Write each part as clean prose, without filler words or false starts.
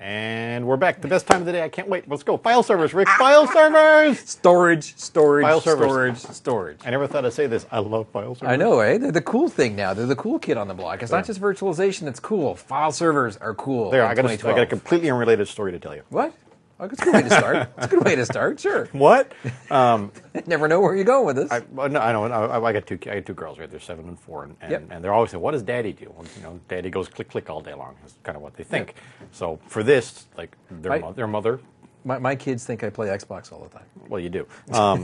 And we're back. The best time of the day. I can't wait. Let's go. File servers, Rick. File servers. Storage, File servers. storage, storage. I never thought I'd say this. I love file servers. I know, eh? They're the cool thing now. They're the cool kid on the block. It's not just virtualization that's cool. File servers are cool. There, I got a completely unrelated story to tell you. What? Oh, it's a good way to start. It's a good way to start, sure. What? Never know where you're going with this. I know. I got two girls, right? They're 7 and 4, and they're always saying, "What does Daddy do?" Well, Daddy goes click click all day long. That's kind of what they think. Yep. So for this, like their mother. My kids think I play Xbox all the time. Well, you do.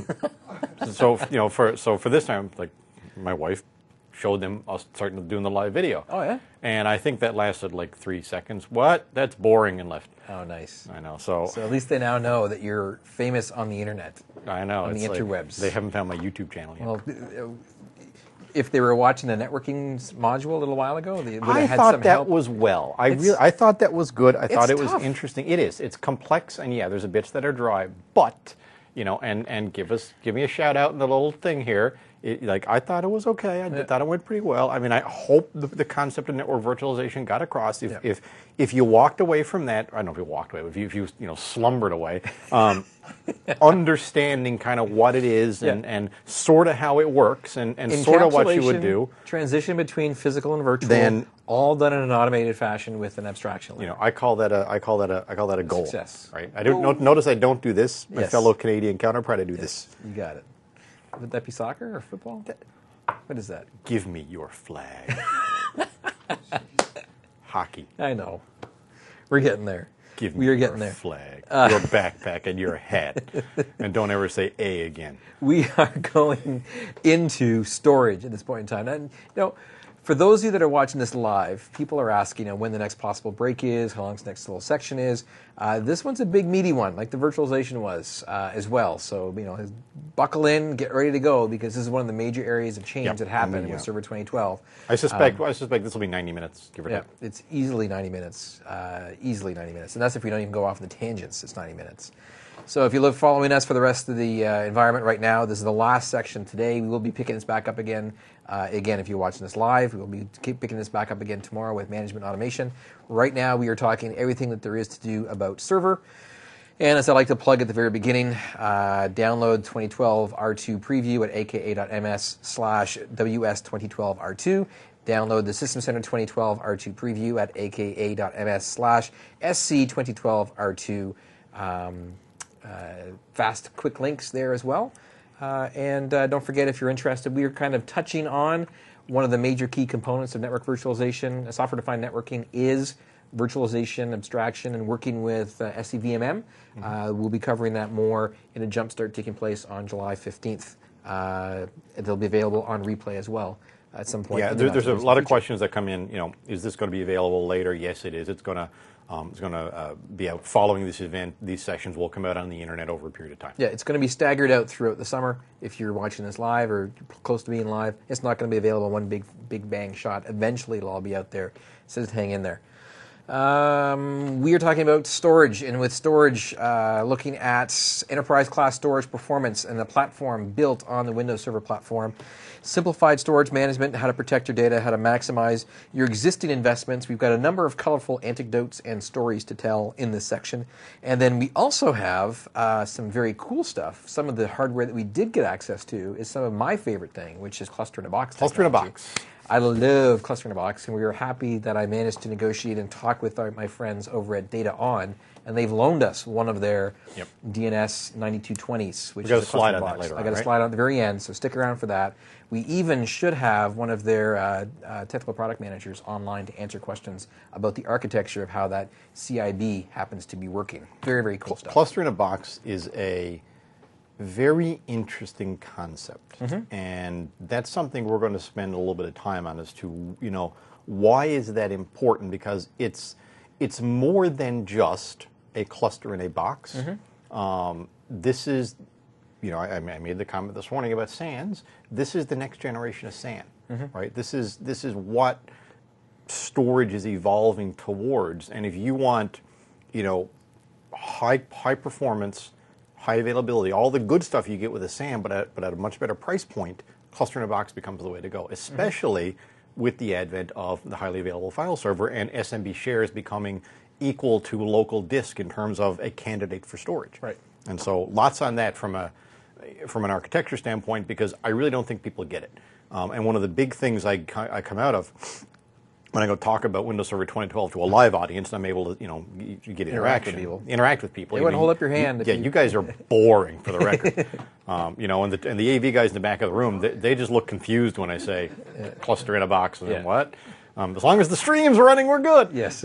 So for this time, like my wife showed them us starting doing the live video. Oh yeah. And I think that lasted like 3 seconds. What? That's boring, and left. Oh, nice. I know. So at least they now know that you're famous on the internet. I know. On the interwebs. They haven't found my YouTube channel yet. Well, if they were watching the networking module a little while ago, they would have had thought some that help. was well. I thought that was good. I thought it was tough. interesting. It is. It's complex, and yeah, there's a bits that are dry, but and give me a shout out in the little thing here. I thought it was okay. I thought it went pretty well. I mean, I hope the concept of network virtualization got across. If you walked away from that, I don't know if you walked away, but if you slumbered away, understanding kind of what it is and sort of how it works and sort of what you would do. Transition between physical and virtual. Then all done in an automated fashion with an abstraction layer. I call that a goal. Success. Right. I don't notice I don't do this. My fellow Canadian counterpart, I do this. You got it. Would that be soccer or football? What is that? Give me your flag. Hockey. I know. We're getting there. Give me your flag, your backpack, and your hat. And don't ever say A again. We are going into storage at this point in time. And, for those of you that are watching this live, people are asking when the next possible break is, how long the next little section is. This one's a big, meaty one, like the virtualization was as well. So, buckle in, get ready to go, because this is one of the major areas of change that happened with Server 2012. I suspect this will be 90 minutes, give or take. Yeah, it's easily 90 minutes. Easily 90 minutes. And that's if we don't even go off the tangents, it's 90 minutes. So if you love following us for the rest of the environment right now, this is the last section today. We will be picking this back up again. Again, if you're watching this live, we will be picking this back up again tomorrow with management automation. Right now, we are talking everything that there is to do about server. And as I like to plug at the very beginning, download 2012 R2 preview at aka.ms/WS2012R2. Download the System Center 2012 R2 preview at aka.ms/SC2012R2. Fast, quick links there as well. And don't forget, if you're interested, we are kind of touching on one of the major key components of network virtualization. Software-defined networking is virtualization, abstraction, and working with SCVMM. We'll be covering that more in a jumpstart taking place on July 15th. They'll be available on replay as well at some point. Yeah, there's a lot of questions that come in. Is this going to be available later? Yes, it is. It's going to be out following this event. These sessions will come out on the internet over a period of time. Yeah, it's going to be staggered out throughout the summer. If you're watching this live or close to being live, it's not going to be available in one big bang shot. Eventually, it'll all be out there. So just hang in there. We are talking about storage, and with storage, looking at enterprise-class storage performance and the platform built on the Windows Server platform. Simplified storage management, how to protect your data, how to maximize your existing investments. We've got a number of colorful anecdotes and stories to tell in this section. And then we also have some very cool stuff. Some of the hardware that we did get access to is some of my favorite thing, which is cluster in a box technology. Cluster in a box. I love cluster in a box, and we were happy that I managed to negotiate and talk with my friends over at Data On, and they've loaned us one of their DNS 9220s, which is a cluster in a box. I got a slide on at the very end, so stick around for that. We even should have one of their technical product managers online to answer questions about the architecture of how that CIB happens to be working. Very, very cool stuff. Cluster in a box is a very interesting concept, and that's something we're going to spend a little bit of time on as to why is that important, because it's more than just a cluster in a box. This is, I made the comment this morning about SANs. This is the next generation of SAN, right? This is what storage is evolving towards, and if you want, high performance, high availability, all the good stuff you get with a SAN, but at a much better price point, cluster in a box becomes the way to go, especially with the advent of the highly available file server and SMB shares becoming equal to local disk in terms of a candidate for storage. Right. And so lots on that from an architecture standpoint, because I really don't think people get it. And one of the big things I come out of when I go talk about Windows Server 2012 to a live audience, and I'm able to, you get interaction. Interact with people. You wouldn't hold up your hand. You guys are boring, for the record. And the AV guys in the back of the room, they just look confused when I say cluster in a box and what. As long as the stream's running, we're good. Yes.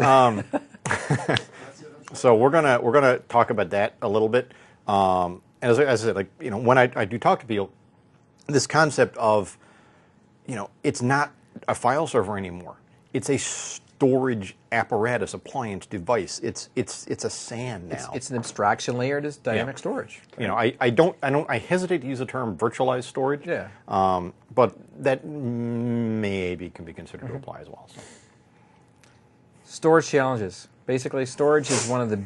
So we're gonna talk about that a little bit. And as I said, when I do talk to people, this concept of, it's not a file server anymore. It's a storage apparatus, appliance, device. It's a SAN now. It's an abstraction layer to dynamic storage. Right? I hesitate to use the term virtualized storage. Yeah. But that maybe can be considered to apply as well. So. Storage challenges. Basically, storage is one of the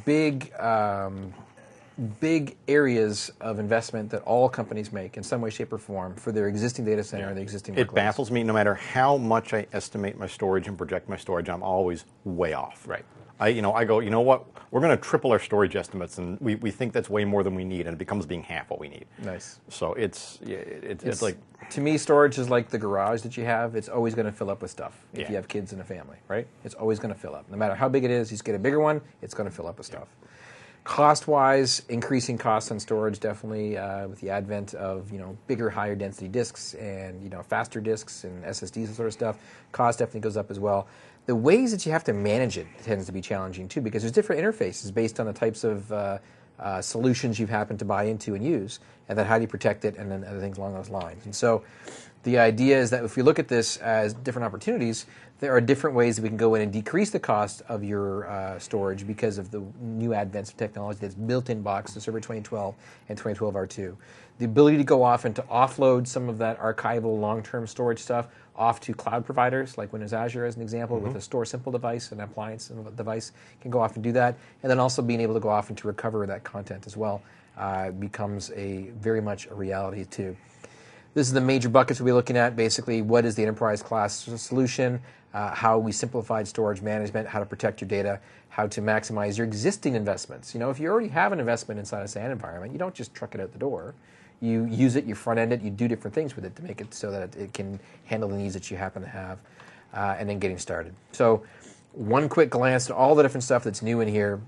big areas of investment that all companies make in some way, shape, or form for their existing data center or the existing workloads. It baffles me. No matter how much I estimate my storage and project my storage, I'm always way off. Right. I go, you know what? We're going to triple our storage estimates, and we think that's way more than we need, and it becomes being half what we need. Nice. So it's like, to me, storage is like the garage that you have. It's always going to fill up with stuff if you have kids and a family, right? It's always going to fill up. No matter how big it is, you just get a bigger one, it's going to fill up with stuff. Cost-wise, increasing costs on storage definitely with the advent of bigger, higher density disks and faster disks and SSDs and sort of stuff. Cost definitely goes up as well. The ways that you have to manage it tends to be challenging too, because there's different interfaces based on the types of solutions you've happened to buy into and use, and then how do you protect it, and then other things along those lines. And so the idea is that if we look at this as different opportunities, there are different ways that we can go in and decrease the cost of your storage because of the new advents of technology that's built in box to Server 2012 and 2012 R2. The ability to go off and to offload some of that archival long-term storage stuff off to cloud providers like Windows Azure, as an example, with a Store Simple device, an appliance device, can go off and do that. And then also being able to go off and to recover that content as well becomes very much a reality too. This is the major buckets we'll be looking at. Basically, what is the enterprise class solution, how we simplified storage management, how to protect your data, how to maximize your existing investments. If you already have an investment inside a SAN environment, you don't just truck it out the door. You use it, you front end it, you do different things with it to make it so that it can handle the needs that you happen to have, and then getting started. So one quick glance at all the different stuff that's new in here.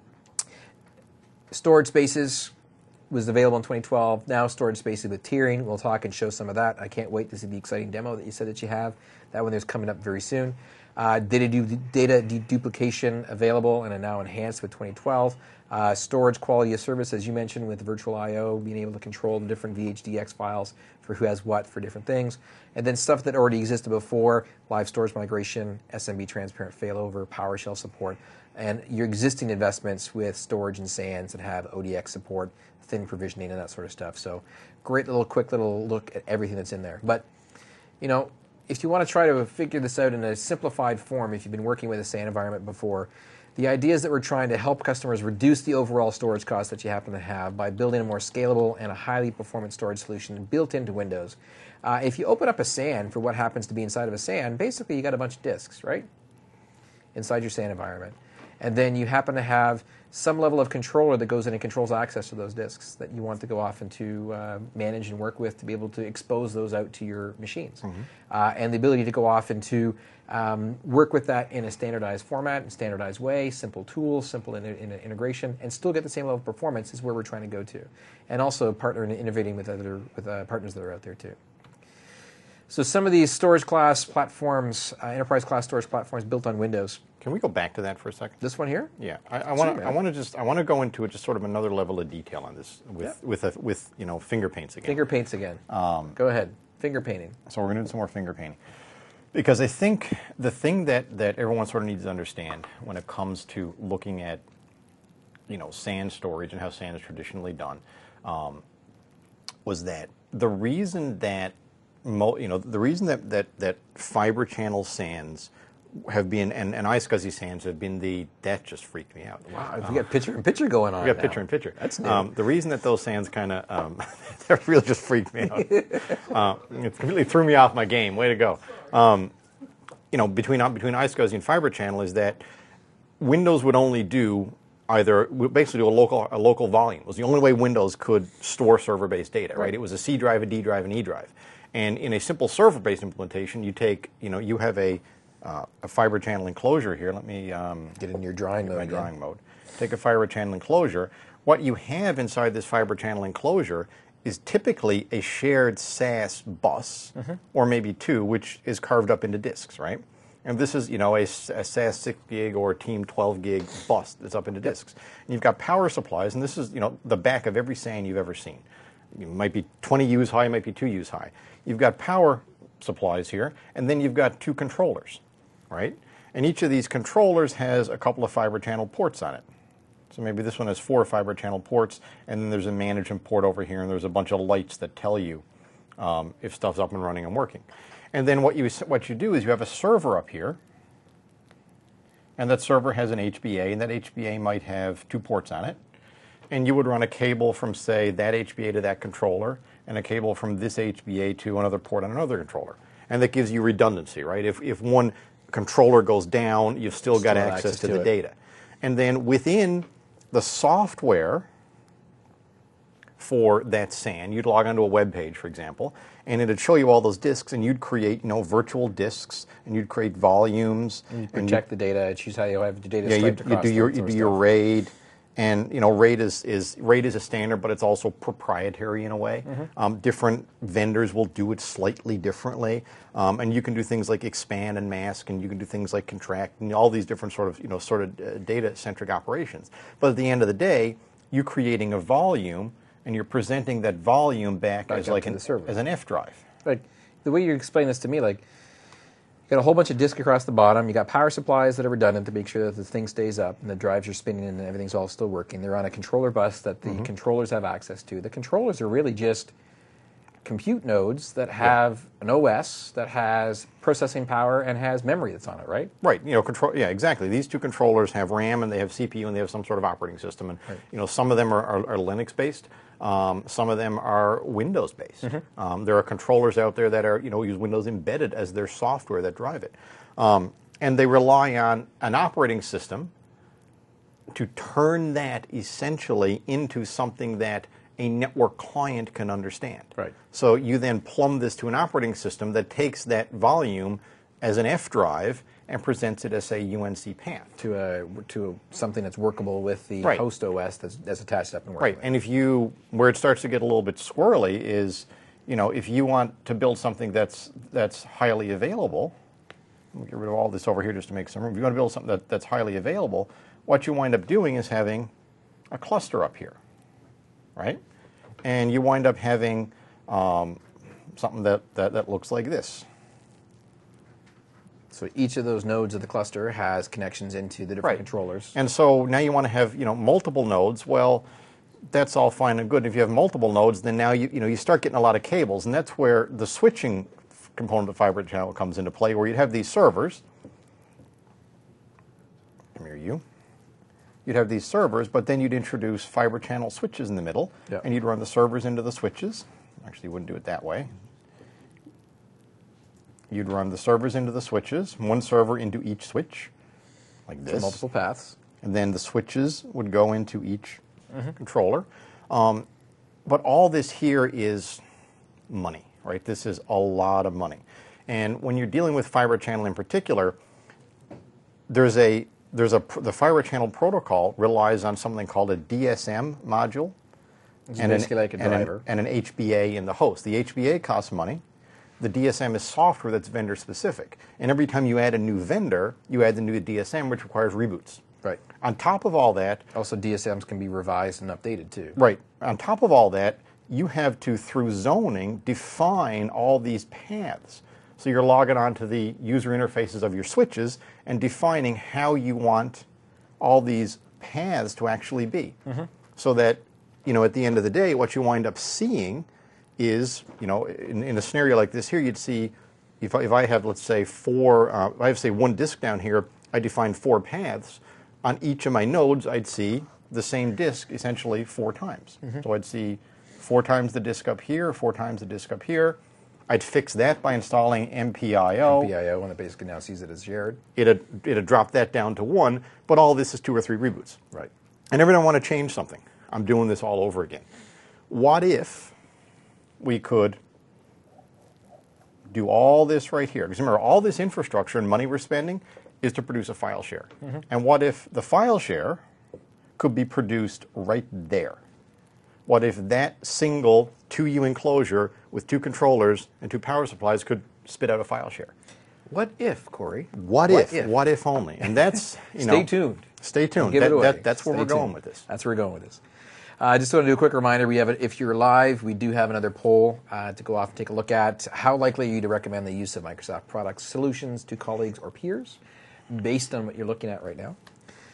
Storage spaces was available in 2012. Now storage spaces with tiering. We'll talk and show some of that. I can't wait to see the exciting demo that you said that you have. That one is coming up very soon. Data deduplication available and are now enhanced with 2012. Storage quality of service, as you mentioned, with virtual I/O, being able to control the different VHDX files for who has what for different things. And then stuff that already existed before, live storage migration, SMB transparent failover, PowerShell support, and your existing investments with storage and SANs that have ODX support, thin provisioning, and that sort of stuff. So quick little look at everything that's in there. But, if you want to try to figure this out in a simplified form, if you've been working with a SAN environment before, the idea is that we're trying to help customers reduce the overall storage cost that you happen to have by building a more scalable and a highly performant storage solution built into Windows. If you open up a SAN for what happens to be inside of a SAN, basically you got a bunch of disks, right? Inside your SAN environment. And then you happen to have some level of controller that goes in and controls access to those disks that you want to go off and to manage and work with to be able to expose those out to your machines. And the ability to go off and to work with that in a standardized format, and standardized way, simple tools, simple integration, and still get the same level of performance is where we're trying to go to. And also partner and innovating with other partners that are out there too. So some of these storage class platforms, enterprise class storage platforms built on Windows. Can we go back to that for a second? This one here? Yeah, I want to go into just sort of another level of detail on this with finger paints again. Finger paints again. Go ahead. Finger painting. So we're going to do some more finger painting, because I think the thing that everyone sort of needs to understand when it comes to looking at SAN storage and how SAN is traditionally done was that the reason that that fiber channel SANs have been, and iSCSI SANs have been that just freaked me out. Wow, we got picture in picture going on. We got picture in picture. That's new. The reason that those SANs kind of, that really just freaked me out. It completely threw me off my game. Way to go. Between iSCSI and fiber channel is that Windows would only do basically do a local volume. It was the only way Windows could store server-based data, right? It was a C drive, a D drive, an E drive. And in a simple server-based implementation, you take, you have a fiber channel enclosure here. Let me get in your drawing mode. My drawing mode. Take a fiber channel enclosure. What you have inside this fiber channel enclosure is typically a shared SAS bus, or maybe two, which is carved up into disks, right? And this is, a SAS 6 gig or Team 12 gig bus that's up into disks. And you've got power supplies, and this is, the back of every SAN you've ever seen. It might be 20 U's high, it might be 2 U's high. You've got power supplies here, and then you've got 2 controllers, right? And each of these controllers has a couple of fiber channel ports on it. So maybe this one has 4 fiber channel ports, and then there's a management port over here, and there's a bunch of lights that tell you if stuff's up and running and working. And then what you do is you have a server up here, and that server has an HBA, and that HBA might have 2 ports on it. And you would run a cable from, say, that HBA to that controller, and a cable from this HBA to another port on another controller. And that gives you redundancy, right? If one controller goes down, you've still got access to the data. And then within the software for that SAN, you'd log onto a web page, for example, and it'd show you all those disks, and you'd create, virtual disks, and you'd create volumes. And you'd protect the data, choose how you have the data striped across. You do your RAID, and RAID is a standard, but it's also proprietary in a way. Different vendors will do it slightly differently, and you can do things like expand and mask, and you can do things like contract, and all these different sort of data-centric operations. But at the end of the day, you're creating a volume, and you're presenting that volume back as like as an F drive. Like the way you explain this to me, like you got a whole bunch of disks across the bottom. You got power supplies that are redundant to make sure that the thing stays up and the drives are spinning and everything's all still working. They're on a controller bus that the controllers have access to. The controllers are really just compute nodes that have an OS that has processing power and has memory that's on it, right? Right. Yeah, exactly. These 2 controllers have RAM and they have CPU and they have some sort of operating system. And some of them are Linux based. Some of them are Windows based. There are controllers out there that are use Windows embedded as their software that drive it, and they rely on an operating system to turn that essentially into something that a network client can understand. Right. So you then plumb this to an operating system that takes that volume as an F drive and presents it as a UNC path to something that's workable with the host OS that's attached up and working. Right. And where it starts to get a little bit squirrely is, if you want to build something that's highly available, let me get rid of all this over here just to make some room. If you want to build something that's highly available, what you wind up doing is having a cluster up here, right? And you wind up having something that looks like this. So each of those nodes of the cluster has connections into the different controllers. And so now you want to have multiple nodes. Well, that's all fine and good. If you have multiple nodes, then now you start getting a lot of cables, and that's where the switching component of fiber channel comes into play, where you'd have these servers. Come here, you. You'd have these servers, but then you'd introduce fiber channel switches in the middle, and you'd run the servers into the switches. Actually, you wouldn't do it that way. You'd run the servers into the switches, one server into each switch, like this. So multiple paths. And then the switches would go into each controller. But all this here is money, right? This is a lot of money. And when you're dealing with fiber channel in particular, the fiber channel protocol relies on something called a DSM module. It's basically like a driver. And an HBA in the host. The HBA costs money. The DSM is software that's vendor specific. And every time you add a new vendor, you add the new DSM, which requires reboots. Right. On top of all that... Also, DSMs can be revised and updated, too. Right. On top of all that, you have to, through zoning, define all these paths. So you're logging onto the user interfaces of your switches and defining how you want all these paths to actually be. So that, at the end of the day, what you wind up seeing is, in a scenario like this here, you'd see, if I have, let's say, I have, say, one disk down here, I define 4 paths. On each of my nodes, I'd see the same disk essentially 4 times. So I'd see 4 times the disk up here, 4 times the disk up here, I'd fix that by installing MPIO. PIO, and it basically now sees it as shared. It'd drop that down to 1, but all this is 2 or 3 reboots. Right. And every time I want to change something, I'm doing this all over again. What if we could do all this right here? Because remember, all this infrastructure and money we're spending is to produce a file share. And what if the file share could be produced right there? What if that single 2U enclosure with 2 controllers and 2 power supplies could spit out a file share? What if, Corey? What if? What if only? And that's, Stay tuned. Stay tuned. Give it away. That's where we're going with this. That's where we're going with this. I just want to do a quick reminder. We have if you're live, we do have another poll to go off and take a look at. How likely are you to recommend the use of Microsoft products, solutions to colleagues or peers, based on what you're looking at right now?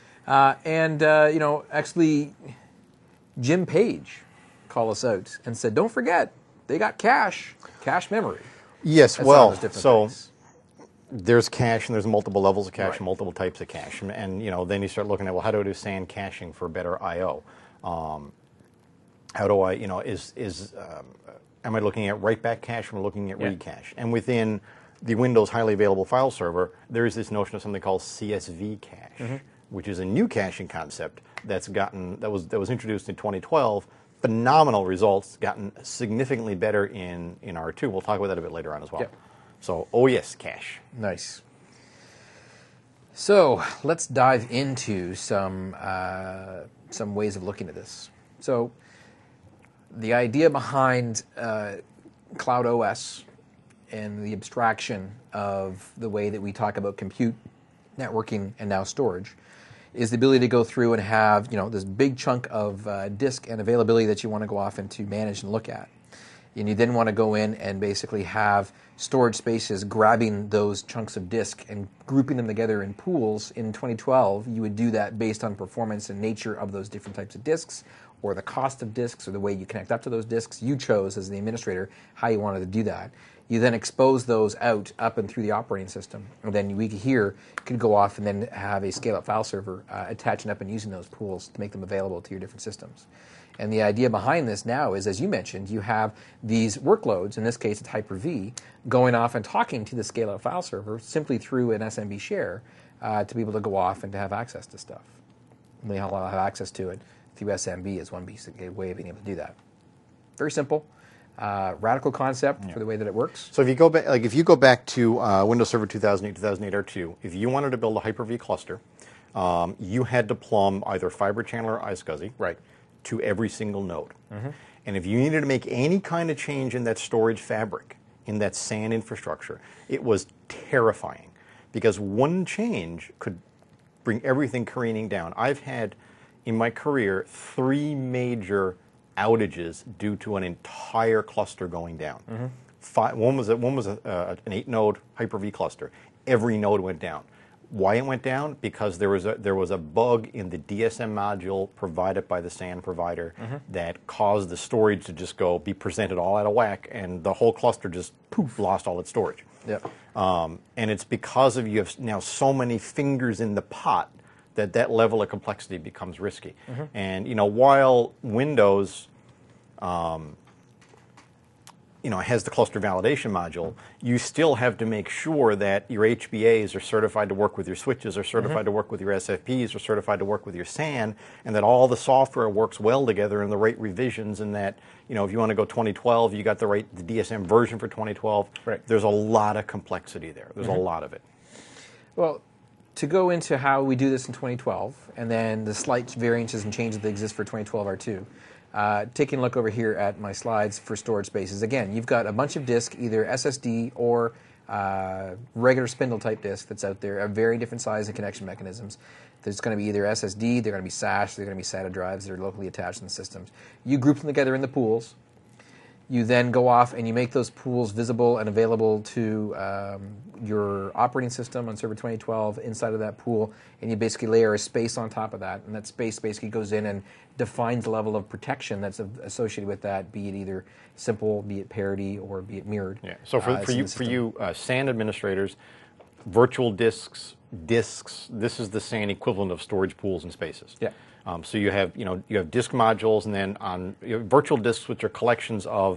Actually, Jim Page called us out and said, "Don't forget, they got cache memory." Yes, That's well, on those different so things. there's cache and there's multiple levels of cache Right. and multiple types of cache. And then you start looking at, well, how do I do SAN caching for better I/O? How do I, am I looking at write-back cache or am I looking at read cache? And within the Windows highly available file server, there is this notion of something called CSV cache, which is a new caching concept that was introduced in 2012. Phenomenal results, gotten significantly better in R2. We'll talk about that a bit later on as well. Yep. So, oh yes, cache. Nice. So let's dive into some ways of looking at this. So the idea behind Cloud OS and the abstraction of the way that we talk about compute, networking, and now storage is the ability to go through and have this big chunk of disk and availability that you want to go off and to manage and look at. And you then want to go in and basically have storage spaces grabbing those chunks of disk and grouping them together in pools. In 2012, you would do that based on performance and nature of those different types of disks, or the cost of disks, or the way you connect up to those disks. You chose, as the administrator, how you wanted to do that. You then expose those up and through the operating system. And then we here could go off and then have a scale-up file server attaching up and using those pools to make them available to your different systems. And the idea behind this now is, as you mentioned, you have these workloads, in this case it's Hyper-V, going off and talking to the scale-up file server simply through an SMB share to be able to go off and to have access to stuff. And they'll have access to it through SMB as one basic way of being able to do that. Very simple. Radical concept for the way that it works. So if you go back to Windows Server 2008, 2008 R2, if you wanted to build a Hyper-V cluster, you had to plumb either Fibre Channel or iSCSI to every single node. And if you needed to make any kind of change in that storage fabric, in that SAN infrastructure, it was terrifying because one change could bring everything careening down. I've had, in my career, 3 major outages due to an entire cluster going down. One was an 8-node Hyper-V cluster. Every node went down. Why it went down? Because there was a bug in the DSM module provided by the SAN provider that caused the storage to just be presented all out of whack, and the whole cluster just lost all its storage. Yep. And it's because you have now so many fingers in the pot that level of complexity becomes risky. And while Windows has the cluster validation module, you still have to make sure that your HBAs are certified to work with your switches, are certified to work with your SFPs, are certified to work with your SAN, and that all the software works well together and the right revisions, and that if you want to go 2012, you got the DSM version for 2012. Right. There's a lot of complexity there. There's a lot of it. Well, to go into how we do this in 2012, and then the slight variances and changes that exist for 2012 R2, taking a look over here at my slides for storage spaces. Again, you've got a bunch of disk, either SSD or regular spindle type disk that's out there, of very different size and connection mechanisms. There's going to be either SSD, they're going to be SAS, they're going to be SATA drives that are locally attached in the systems. You group them together in the pools. You then go off and you make those pools visible and available to your operating system on Server 2012 inside of that pool, and you basically layer a space on top of that, and that space basically goes in and defines the level of protection that's associated with that, be it either simple, be it parity, or be it mirrored. Yeah. So for you SAN administrators, virtual disks, this is the SAN equivalent of storage pools and spaces. Yeah. So you have disk modules, and then on virtual disks, which are collections of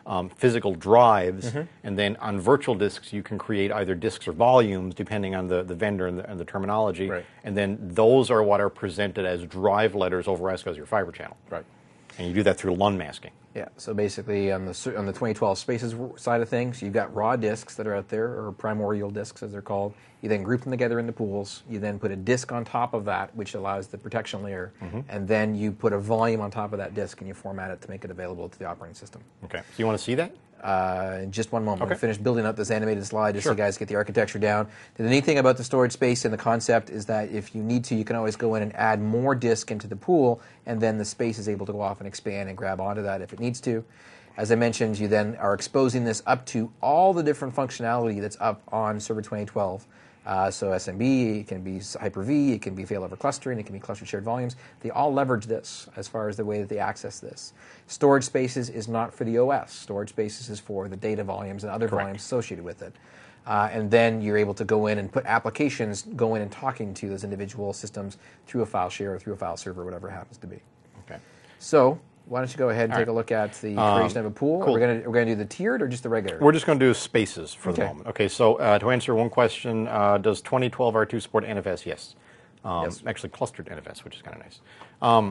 physical drives, and then on virtual disks you can create either disks or volumes depending on the vendor and the terminology, Right. and then those are what are presented as drive letters over ESCO as your fiber channel. Right. And you do that through LUN masking. Yeah, so basically on the 2012 Spaces side of things, you've got raw disks that are out there, or primordial disks as they're called. You then group them together into pools. You then put a disk on top of that, which allows the protection layer, and then you put a volume on top of that disk and you format it to make it available to the operating system. Okay, so you want to see that? In just one moment. Okay. We'll finish building up this animated slide just so Sure. you guys get the architecture down. The neat thing about the storage space and the concept is that if you need to, you can always go in and add more disk into the pool, and then the space is able to go off and expand and grab onto that if it needs to. As I mentioned, you then are exposing this up to all the different functionality that's up on Server 2012. So SMB, it can be Hyper-V, it can be failover clustering, it can be clustered shared volumes. They all leverage this as far as the way that they access this. Storage spaces is not for the OS. Storage spaces is for the data volumes and other volumes associated with it. And then you're able to go in and put applications, go in and talking to those individual systems through a file share or through a file server, whatever it happens to be. Okay. So why don't you go ahead and take a look at the creation of a pool? cool. We're going to do the tiered or just the regular? We're just going to do spaces for the Okay. moment. Okay, so to answer one question, does 2012 R2 support NFS? Yes. Yes. Actually, clustered NFS, which is kind of nice.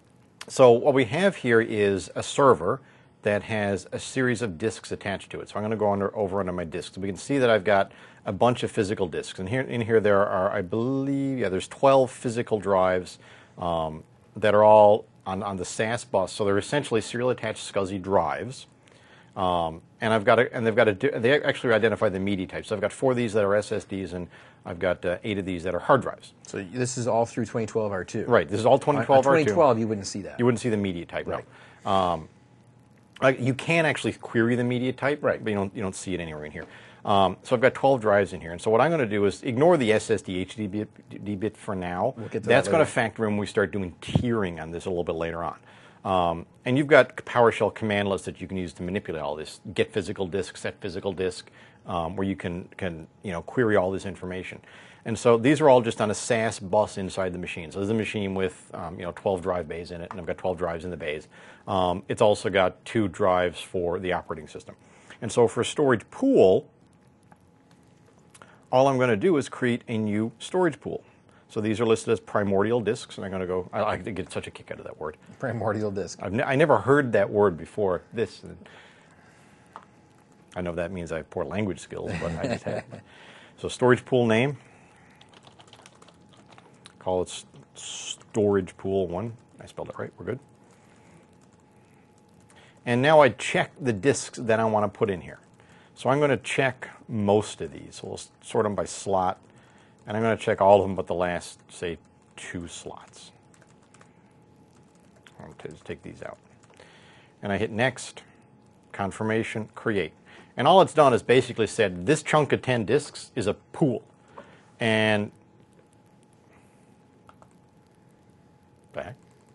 So what we have here is a server that has a series of disks attached to it. So I'm going to go over under my disks. We can see that I've got a bunch of physical disks. And in here there are, I believe, there's 12 physical drives that are all on the SAS bus. So they're essentially serial attached SCSI drives. And they actually identify the media types. So I've got 4 of these that are SSDs, and I've got 8 of these that are hard drives. So this is all through 2012 R2. Right, this is all 2012 On R2. 2012, you wouldn't see that. You wouldn't see the media type, Right. no. You can actually query the media type, Right. but you don't see it anywhere in here. So I've got 12 drives in here, and so what I'm going to do is ignore the SSD HDD bit for now. We'll get to That's that going to later. factor in when we start doing tiering on this a little bit later on. And you've got PowerShell command lists that you can use to manipulate all this. Get physical disk, set physical disk, where you can query all this information. And so these are all just on a SAS bus inside the machine. So there's a machine with 12 drive bays in it, and I've got 12 drives in the bays. It's also got 2 drives for the operating system. And so for a storage pool, all I'm going to do is create a new storage pool. So these are listed as primordial disks, and I'm going to go. I get such a kick out of that word. Primordial disk. I never heard that word before. I know that means I have poor language skills, but I just have. So storage pool name. Call it storage pool 1. I spelled it right. We're good. And now I check the disks that I want to put in here. So I'm going to check most of these. So we'll sort them by slot. And I'm going to check all of them but the last, say, 2 slots. I'll just take these out. And I hit next, confirmation, create. And all it's done is basically said this chunk of 10 disks is a pool. And back.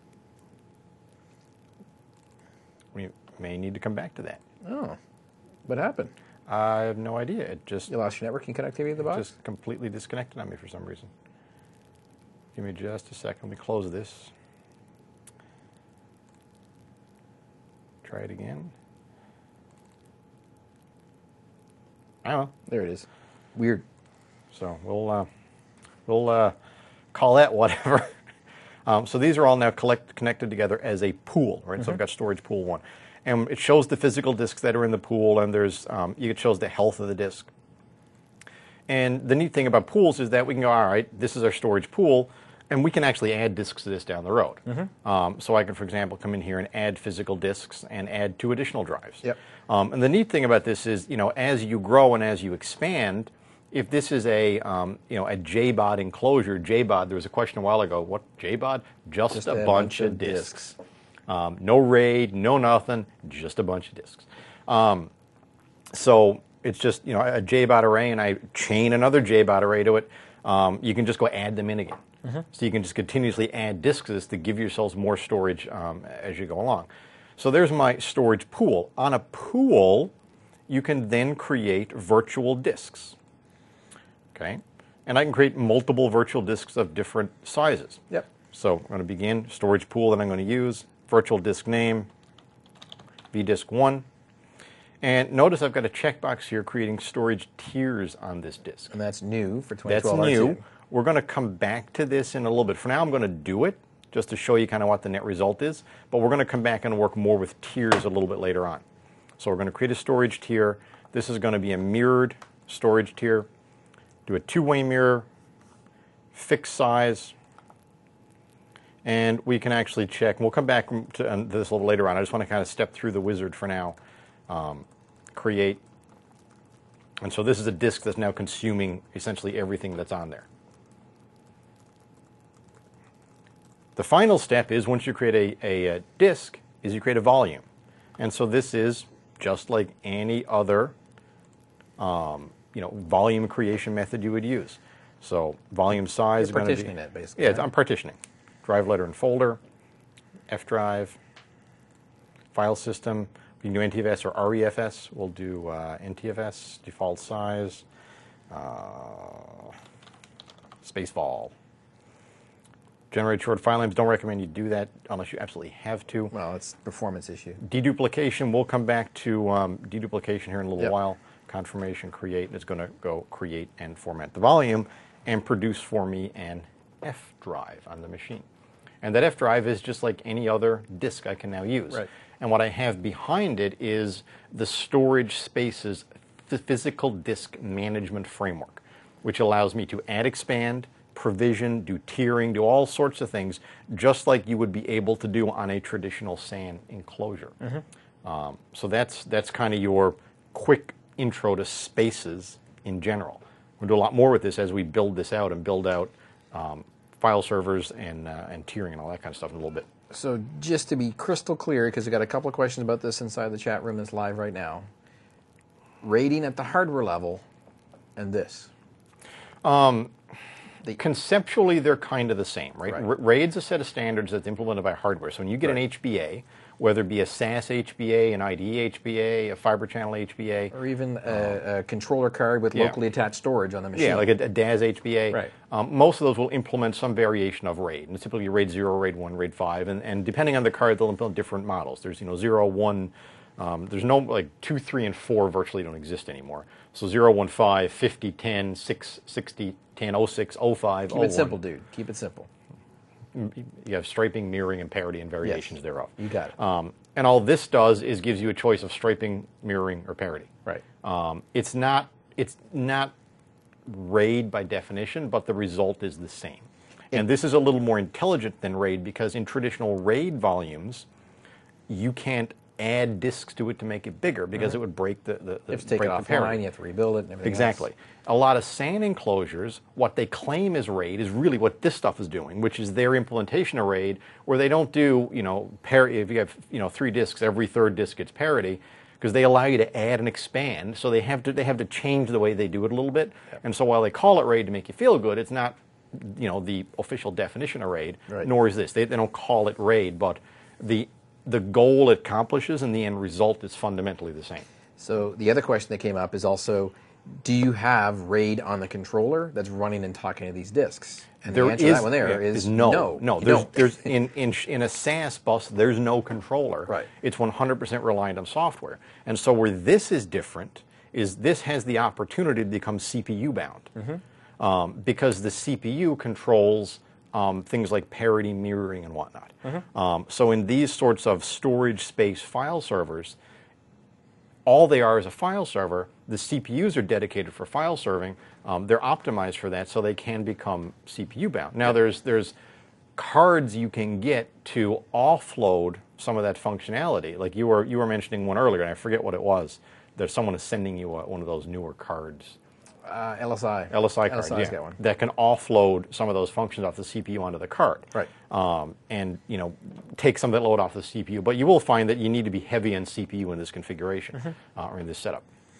We may need to come back to that. Oh, what happened? I have no idea. It just You lost your networking connectivity in the box? just completely disconnected on me for some reason. Give me just a second. Let me close this. Try it again. I don't know. There it is. Weird. So we'll call that whatever. So these are all now connected together as a pool, right? So I've got storage pool 1. And it shows the physical disks that are in the pool, and it shows the health of the disk. And the neat thing about pools is that we can go, all right, this is our storage pool, and we can actually add disks to this down the road. So I can, for example, come in here and add physical disks and add 2 additional drives. Yep. And the neat thing about this is, as you grow and as you expand, if this is a JBOD enclosure, JBOD, there was a question a while ago, what JBOD? Just a bunch of disks. No RAID, no nothing, just a bunch of disks. So it's just a JBOD array, and I chain another JBOD array to it. You can just go add them in again. So you can just continuously add disks to this to give yourselves more storage as you go along. So there's my storage pool. On a pool, you can then create virtual disks. Okay, and I can create multiple virtual disks of different sizes. Yep. So I'm going to begin storage pool that I'm going to use. Virtual disk name, vdisk1. And notice I've got a checkbox here creating storage tiers on this disk. And that's new for That's 2012 new. R2. We're going to come back to this in a little bit. For now, I'm going to do it just to show you kind of what the net result is. But we're going to come back and work more with tiers a little bit later on. So we're going to create a storage tier. This is going to be a mirrored storage tier. Do a two-way mirror, fixed size, and we can actually check. We'll come back to this a little later on. I just want to kind of step through the wizard for now. Create. And so this is a disk that's now consuming essentially everything that's on there. The final step is, once you create a disk, is you create a volume. And so this is just like any other volume creation method you would use. So volume size is going to be... partitioning it, basically. Yeah, right? I'm partitioning. Drive letter and folder, F drive, file system. We can do NTFS or REFS. We'll do NTFS, default size, space vol. Generate short file names. Don't recommend you do that unless you absolutely have to. Well, it's a performance issue. Deduplication, we'll come back to deduplication here in a little Yep. while. Confirmation, create, and it's going to go create and format the volume and produce for me an F drive on the machine. And that F drive is just like any other disk I can now use. Right. And what I have behind it is the Storage Spaces physical disk management framework, which allows me to add, expand, provision, do tiering, do all sorts of things, just like you would be able to do on a traditional SAN enclosure. So that's kind of your quick intro to spaces in general. We'll do a lot more with this as we build this out and build out file servers and tiering and all that kind of stuff in a little bit. So just to be crystal clear, because we've got a couple of questions about this inside the chat room that's live right now. Rating at the hardware level and this. Conceptually, they're kind of the same, right? Right. RAID's a set of standards that's implemented by hardware. So when you get an HBA, whether it be a SAS HBA, an IDE HBA, a fiber channel HBA, Or even a controller card with locally attached storage on the machine. yeah, like a DAS HBA, Right. most of those will implement some variation of RAID. And it's typically RAID 0, RAID 1, RAID 5, and depending on the card, they'll implement different models. There's 0, 1, there's no, like 2, 3, and 4 virtually don't exist anymore. So 0, 1, 5, 50, 10, 6, 60, 10, 06, 05, Keep it simple, dude. Keep it simple. You have striping, mirroring, and parity and variations thereof. You got it. And all this does is gives you a choice of striping, mirroring, or parity. Right. It's not RAID by definition, but the result is the same. And this is a little more intelligent than RAID because in traditional RAID volumes, you can't add disks to it to make it bigger because it would break the You have to take it offline, you have to rebuild it and everything Exactly. else. A lot of SAN enclosures, what they claim is RAID is really what this stuff is doing, which is their implementation of RAID, where they don't do, if you have, 3 disks, every third disk gets parity, because they allow you to add and expand, so they have to change the way they do it a little bit. Yep. And so while they call it RAID to make you feel good, it's not, the official definition of RAID, Right. nor is this. They don't call it RAID, but the goal it accomplishes and the end result is fundamentally the same. So the other question that came up is also, do you have RAID on the controller that's running and talking to these disks? And the answer to that one there is no. you There's don't. in a SAS bus, there's no controller. Right. It's 100% reliant on software. And so where this is different is this has the opportunity to become CPU bound, because the CPU controls things like parity, mirroring, and whatnot. So in these sorts of storage space file servers, all they are is a file server. The CPUs are dedicated for file serving. They're optimized for that, so they can become CPU bound. Now, there's cards you can get to offload some of that functionality. Like you were mentioning one earlier, and I forget what it was. That someone is sending you one of those newer cards. LSI. LSI card, LSI's yeah, got one. that can offload some of those functions off the CPU onto the card. Right. And take some of that load off the CPU. But you will find that you need to be heavy on CPU in this configuration or in this setup.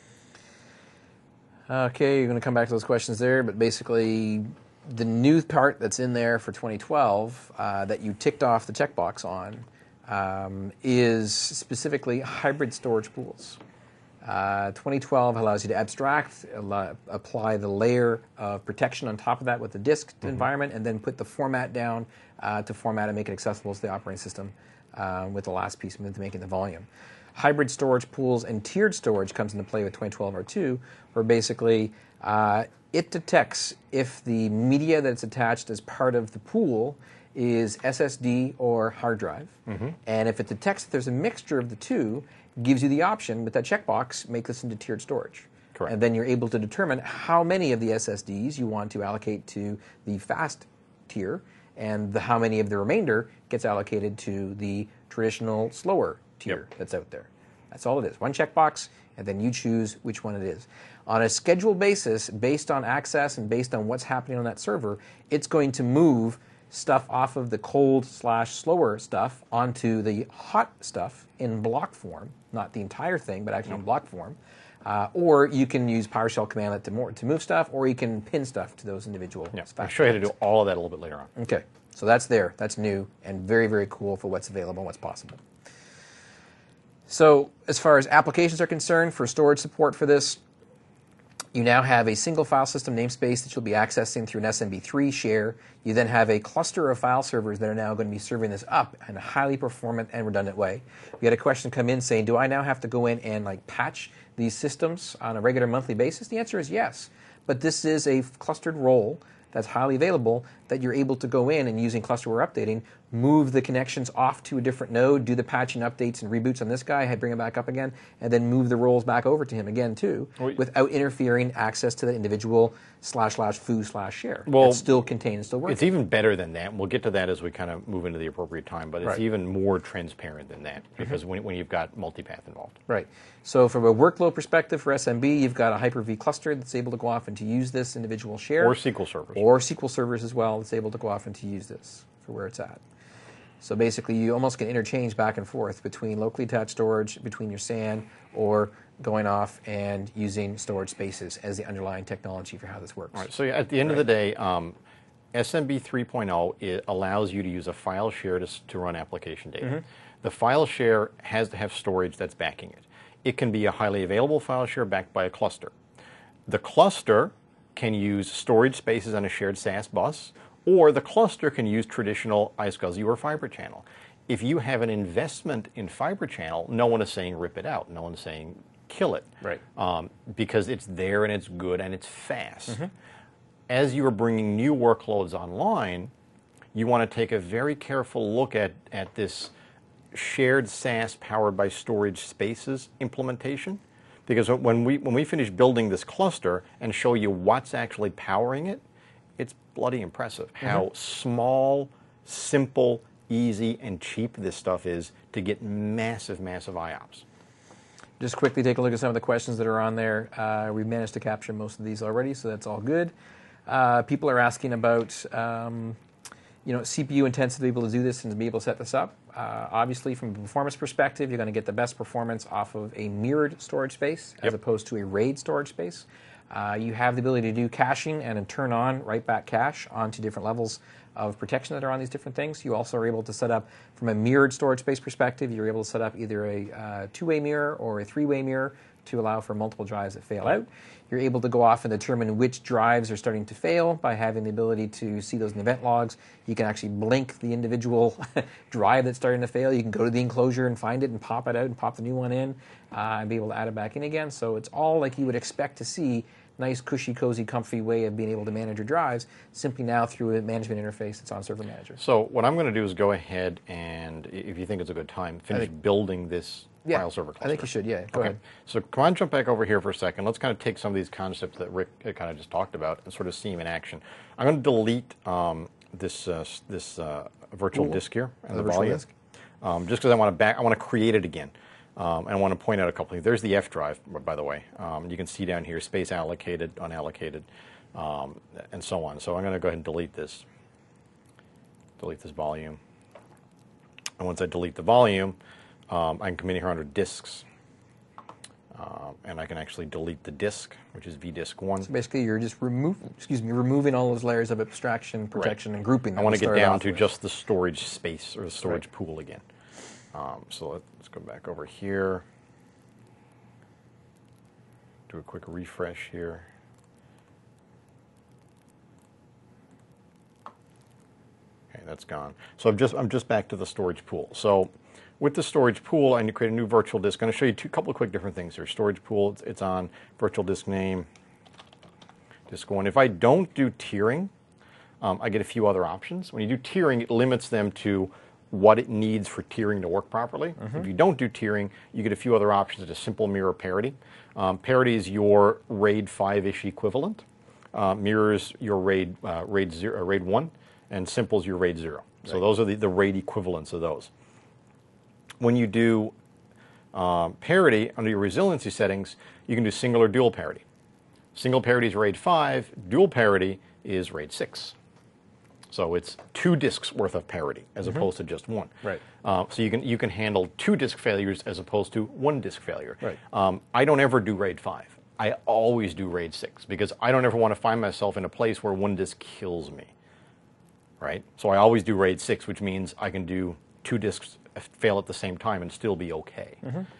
Okay, you're going to come back to those questions there, but basically the new part that's in there for 2012 that you ticked off the checkbox on is specifically hybrid storage pools. 2012 allows you to abstract, apply the layer of protection on top of that with the disk environment, and then put the format down to format and make it accessible to the operating system with the last piece to making the volume. hybrid storage pools and tiered storage comes into play with 2012 R2, where basically it detects if the media that's attached as part of the pool is SSD or hard drive. And if it detects that there's a mixture of the two, gives you the option with that checkbox, make this into tiered storage. Correct. And then you're able to determine how many of the SSDs you want to allocate to the fast tier, and how many of the remainder gets allocated to the traditional slower tier that's out there. That's all it is. One checkbox, and then you choose which one it is. On a scheduled basis, based on access and based on what's happening on that server, it's going to move stuff off of the cold/slower stuff onto the hot stuff in block form, not the entire thing, but actually in block form. Or you can use PowerShell command to move stuff, or you can pin stuff to those individual. Yeah, I'll show you how to do all of that a little bit later on. Okay, so that's there. That's new and very, very cool for what's available and what's possible. So as far as applications are concerned, for storage support for this, you now have a single file system namespace that you'll be accessing through an SMB3 share. You then have a cluster of file servers that are now going to be serving this up in a highly performant and redundant way. We had a question come in saying, do I now have to go in and patch these systems on a regular monthly basis? The answer is yes. But this is a clustered role that's highly available that you're able to go in and, using clusterware updating, move the connections off to a different node, do the patching updates and reboots on this guy, bring it back up again, and then move the roles back over to him again too, without interfering access to the individual /foo/share. Well, it's still contained and still working. It's even better than that. We'll get to that as we kind of move into the appropriate time, but it's even more transparent than that, because when you've got multipath involved. Right. So from a workload perspective for SMB, you've got a Hyper-V cluster that's able to go off and to use this individual share. Or SQL servers. Or SQL servers as well that's able to go off and to use this for where it's at. So basically, you almost can interchange back and forth between locally attached storage, between your SAN, or going off and using storage spaces as the underlying technology for how this works. All right, so at the end of the day, SMB 3.0 it allows you to use a file share to run application data. The file share has to have storage that's backing it. It can be a highly available file share backed by a cluster. The cluster can use storage spaces on a shared SAS bus, or the cluster can use traditional iSCSI or Fibre Channel. If you have an investment in Fibre Channel, no one is saying rip it out. No one is saying kill it. Right. Because it's there and it's good and it's fast. As you are bringing new workloads online, you want to take a very careful look at this shared SAS powered by storage spaces implementation. Because when we finish building this cluster and show you what's actually powering it, it's bloody impressive how small, simple, easy, and cheap this stuff is to get massive, massive IOPS. Just quickly take a look at some of the questions that are on there. We've managed to capture most of these already, so that's all good. People are asking about CPU intensity to be able to do this and to be able to set this up. Obviously, from a performance perspective, you're going to get the best performance off of a mirrored storage space as opposed to a RAID storage space. You have the ability to do caching and turn on write-back cache onto different levels of protection that are on these different things. You also are able to set up, from a mirrored storage space perspective, you're able to set up either a two-way mirror or a three-way mirror to allow for multiple drives that fail out. You're able to go off and determine which drives are starting to fail by having the ability to see those in event logs. You can actually blink the individual drive that's starting to fail. You can go to the enclosure and find it and pop it out and pop the new one in and be able to add it back in again. So it's all like you would expect to see. Nice, cushy, cozy, comfy way of being able to manage your drives, simply now through a management interface that's on Server Manager. So what I'm going to do is go ahead and, if you think it's a good time, finish building this file server cluster. I think you should, Go ahead. So come on, jump back over here for a second. Let's kind of take some of these concepts that Rick kind of just talked about and sort of see them in action. I'm going to delete this virtual disk here and the volume, just because I want to create it again. And I want to point out a couple things. There's the F drive, by the way. You can see down here space allocated, unallocated, and so on. So I'm going to go ahead and delete this volume. And once I delete the volume, I can come in here under disks, and I can actually delete the disk, which is vdisk1. So basically, you're just removing all those layers of abstraction, protection, and grouping. I want to get down to just the storage space or the storage pool again. So let's go back over here. Do a quick refresh here. Okay, that's gone. So I'm just back to the storage pool. So with the storage pool, and you create a new virtual disk. I'm going to show you a couple of quick different things here. Storage pool, it's on virtual disk name, disk 1. If I don't do tiering, I get a few other options. When you do tiering, it limits them to what it needs for tiering to work properly. If you don't do tiering, you get a few other options. It's a simple mirror parity. Parity is your RAID 5-ish equivalent. Mirrors your RAID 1, and simple is your RAID 0. So those are the RAID equivalents of those. When you do parity under your resiliency settings, you can do single or dual parity. Single parity is RAID 5, dual parity is RAID 6. So it's 2 disks worth of parity as opposed to just 1. Right. So you can handle 2 disk failures as opposed to 1 disk failure. Right. I don't ever do RAID 5. I always do RAID 6 because I don't ever want to find myself in a place where 1 disk kills me. Right. So I always do RAID 6, which means I can do 2 disks fail at the same time and still be okay.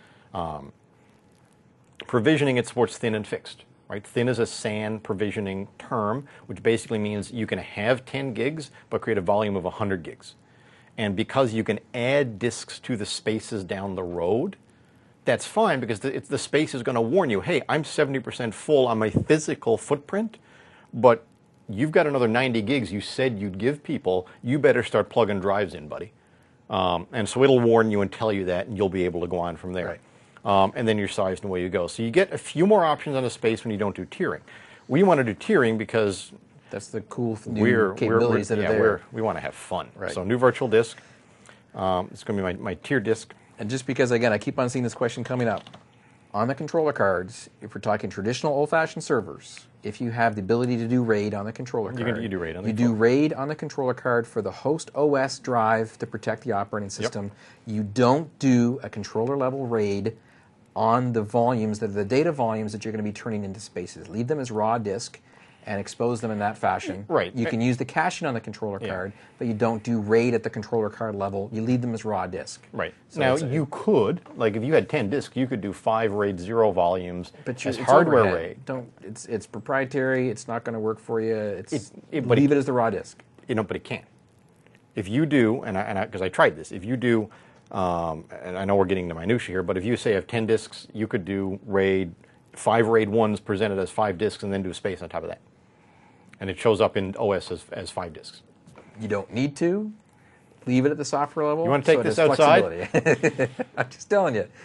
Provisioning, it supports thin and fixed. Right? Thin is a SAN provisioning term, which basically means you can have 10 gigs but create a volume of 100 gigs. And because you can add disks to the spaces down the road, that's fine because the space is going to warn you, hey, I'm 70% full on my physical footprint, but you've got another 90 gigs you said you'd give people. You better start plugging drives in, buddy. And so it'll warn you and tell you that, and you'll be able to go on from there. Right. And then you're sized and away you go. So you get a few more options on the space when you don't do tiering. We want to do tiering because that's the cool new capabilities that are there. We want to have fun. Right. So new virtual disk. It's going to be my tier disk. And just because, again, I keep on seeing this question coming up. On the controller cards, if we're talking traditional old-fashioned servers, if you have the ability to do RAID on the controller card, you do RAID on the you do RAID on the controller card for the host OS drive to protect the operating system. Yep. You don't do a controller-level RAID on the volumes, the data volumes that you're going to be turning into spaces. Leave them as raw disk and expose them in that fashion. Right. You can use the caching on the controller card, but you don't do RAID at the controller card level. You leave them as raw disk. Right. So now, you could, like if you had 10 disks, you could do 5 RAID 0 volumes but as it's hardware overhead. RAID. It's proprietary. It's not going to work for you. But leave it as the raw disk. But it can't. If you do, because I tried this, if you do, and I know we're getting to minutia here, but if you say you have 10 disks, you could do RAID, 5 RAID 1s presented as 5 disks, and then do space on top of that. And it shows up in OS as 5 disks. You don't need to. Leave it at the software level. You want to take this outside? I'm just telling you.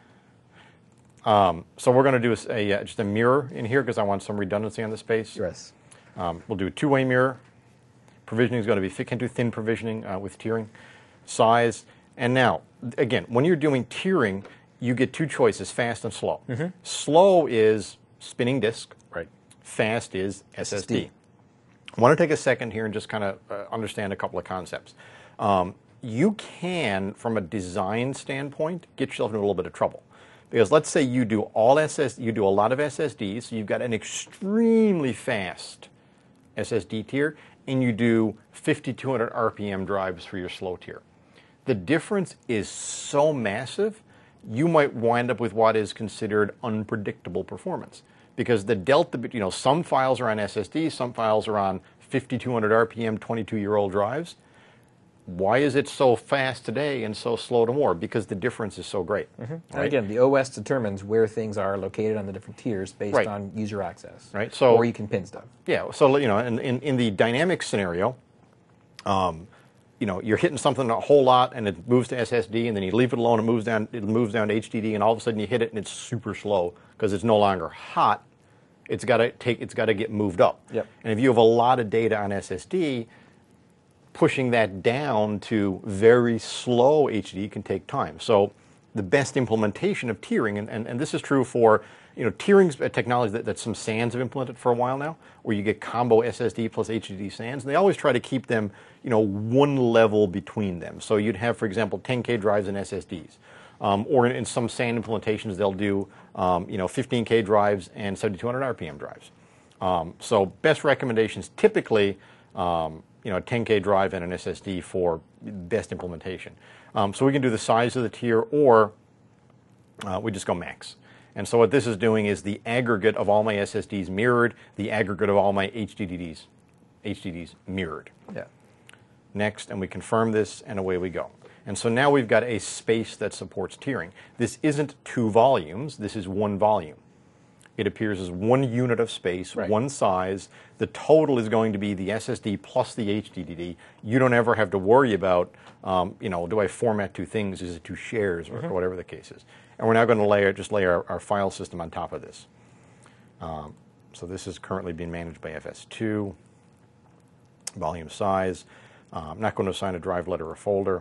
So we're going to do just a mirror in here because I want some redundancy on the space. Yes. We'll do a 2-way mirror. Provisioning is going to be, can do thin provisioning with tiering. Size. And now, again, when you're doing tiering, you get 2 choices, fast and slow. Slow is spinning disk. Right. Fast is SSD. I want to take a second here and just kind of understand a couple of concepts. You can, from a design standpoint, get yourself into a little bit of trouble. Because let's say you do a lot of SSDs, so you've got an extremely fast SSD tier, and you do 5,200 RPM drives for your slow tier. The difference is so massive, you might wind up with what is considered unpredictable performance. Because the delta, some files are on SSD, some files are on 5,200 RPM, 22-year-old drives. Why is it so fast today and so slow tomorrow? Because the difference is so great. Right? And again, the OS determines where things are located on the different tiers based on user access. Right. So, or you can pin stuff. Yeah. So in the dynamic scenario, you're hitting something a whole lot and it moves to SSD, and then you leave it alone, it moves down to HDD, and all of a sudden you hit it and it's super slow because it's no longer hot. It's got to get moved up. Yep. And if you have a lot of data on SSD, pushing that down to very slow HD can take time. So the best implementation of tiering, and this is true for, tiering's a technology that some SANs have implemented for a while now, where you get combo SSD plus HDD SANs, and they always try to keep them, one level between them. So you'd have, for example, 10K drives and SSDs. Or in some SAN implementations, they'll do, 15K drives and 7,200 RPM drives. So best recommendations typically, a 10K drive and an SSD for best implementation. So we can do the size of the tier, or we just go max. And so what this is doing is the aggregate of all my SSDs mirrored, the aggregate of all my HDDs mirrored. Yeah. Next, and we confirm this, and away we go. And so now we've got a space that supports tiering. This isn't 2 volumes, this is 1 volume. It appears as 1 unit of space, Right. 1 size. The total is going to be the SSD plus the HDD. You don't ever have to worry about, do I format 2 things? Is it 2 shares or whatever the case is? And we're now going to just lay our file system on top of this. So this is currently being managed by FS2. Volume size. I'm not going to assign a drive letter or folder.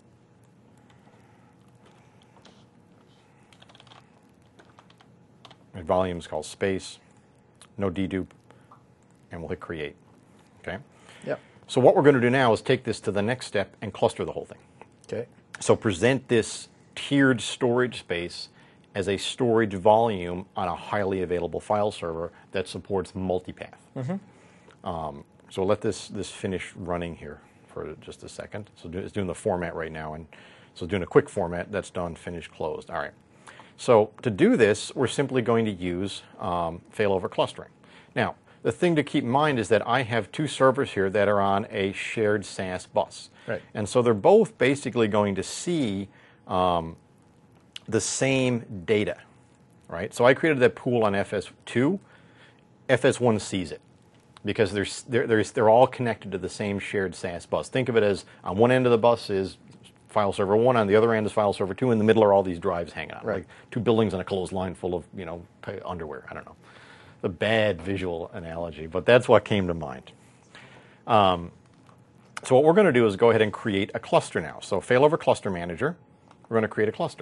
And volume is called space. No dedupe. And we'll hit create. Okay? Yep. So what we're going to do now is take this to the next step and cluster the whole thing. Okay. So present this tiered storage space as a storage volume on a highly available file server that supports multipath. So let this finish running here for just a second. So it's doing the format right now, and so doing a quick format. That's done, finished, closed. All right. So to do this, we're simply going to use failover clustering. Now, the thing to keep in mind is that I have 2 servers here that are on a shared SAS bus. Right. And so they're both basically going to see the same data, right? So I created that pool on FS2. FS1 sees it because they're all connected to the same shared SAS bus. Think of it as on one end of the bus is file server 1, on the other end is file server 2, in the middle are all these drives hanging out, Right. like 2 buildings on a clothesline full of underwear. I don't know, a bad visual analogy, but that's what came to mind. So what we're going to do is go ahead and create a cluster now. So failover cluster manager, we're going to create a cluster.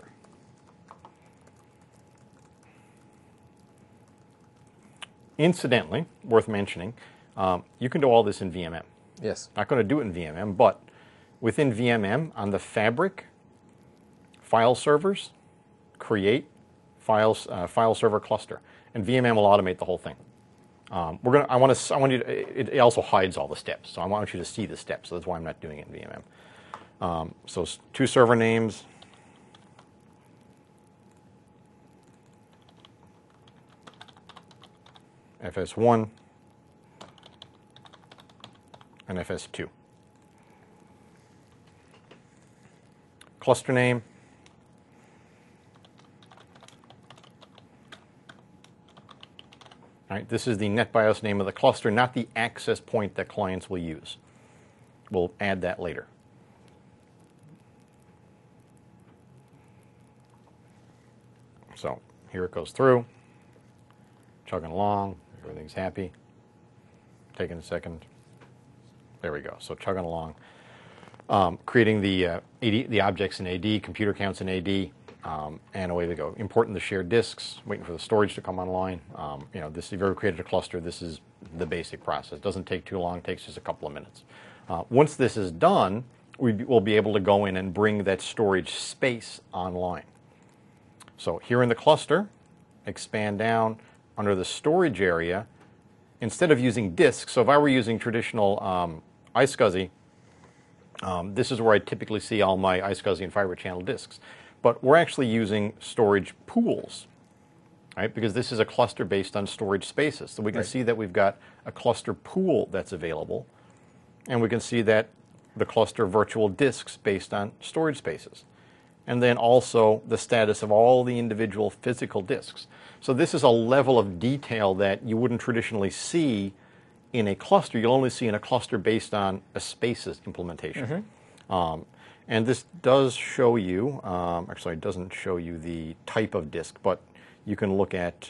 Incidentally, worth mentioning, you can do all this in VMM. Yes. Not going to do it in VMM, but within VMM, on the fabric, file servers, create file server cluster, and VMM will automate the whole thing. I want you to, it also hides all the steps, so I want you to see the steps. So that's why I'm not doing it in VMM. So 2 server names. FS1 and FS2. Cluster name. All right, this is the NetBIOS name of the cluster, not the access point that clients will use. We'll add that later. So here it goes through, chugging along, everything's happy. Taking a second. There we go. So chugging along. Creating the objects in AD, computer counts in AD, and away we go. Importing the shared disks, waiting for the storage to come online. This, if you've ever created a cluster, this is the basic process. It doesn't take too long, it takes just a couple of minutes. Once this is done, we'll be able to go in and bring that storage space online. So here in the cluster, expand down under the storage area. Instead of using disks, so if I were using traditional iSCSI, this is where I typically see all my iSCSI and Fiber Channel disks. But we're actually using storage pools, right? Because this is a cluster based on storage spaces. So we can see that we've got a cluster pool that's available, and we can see that the cluster virtual disks based on storage spaces. And then also the status of all the individual physical disks. So this is a level of detail that you wouldn't traditionally see in a cluster. You'll only see in a cluster based on a spaces implementation. And this does show you, actually it doesn't show you the type of disk, but you can look at,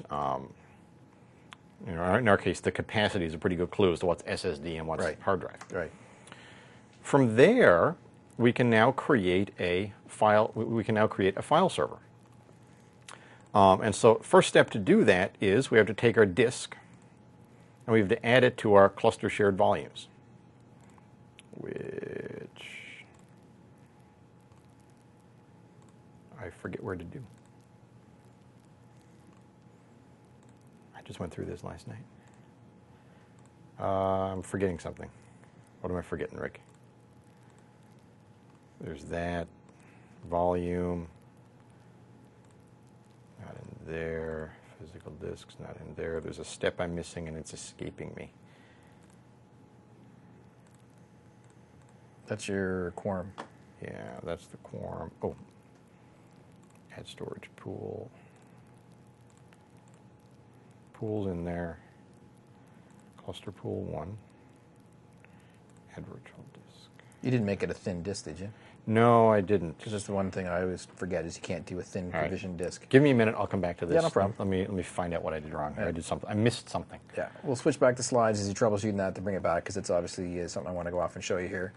in our case, the capacity is a pretty good clue as to what's SSD and what's hard drive. Right. From there, we can now create a file. We can now create a file server. And so, first step to do that is we have to take our disk and we have to add it to our cluster shared volumes, which I forget where to do. I just went through this last night. I'm forgetting something. What am I forgetting, Rick? There's that volume, not in there. Physical disks, not in there. There's a step I'm missing and it's escaping me. That's your quorum. Yeah, that's the quorum. Oh, add storage pool. Pool's in there. Cluster pool 1. Add virtual disk. You didn't make it a thin disk, did you? No, I didn't. Because that's the one thing I always forget is you can't do a thin All right. provision disk. Give me a minute. I'll come back to this. Yeah, no problem. Let me find out what I did wrong. Yeah. I did something. I missed something. Yeah, we'll switch back to slides as you're troubleshooting that to bring it back because it's obviously something I want to go off and show you here.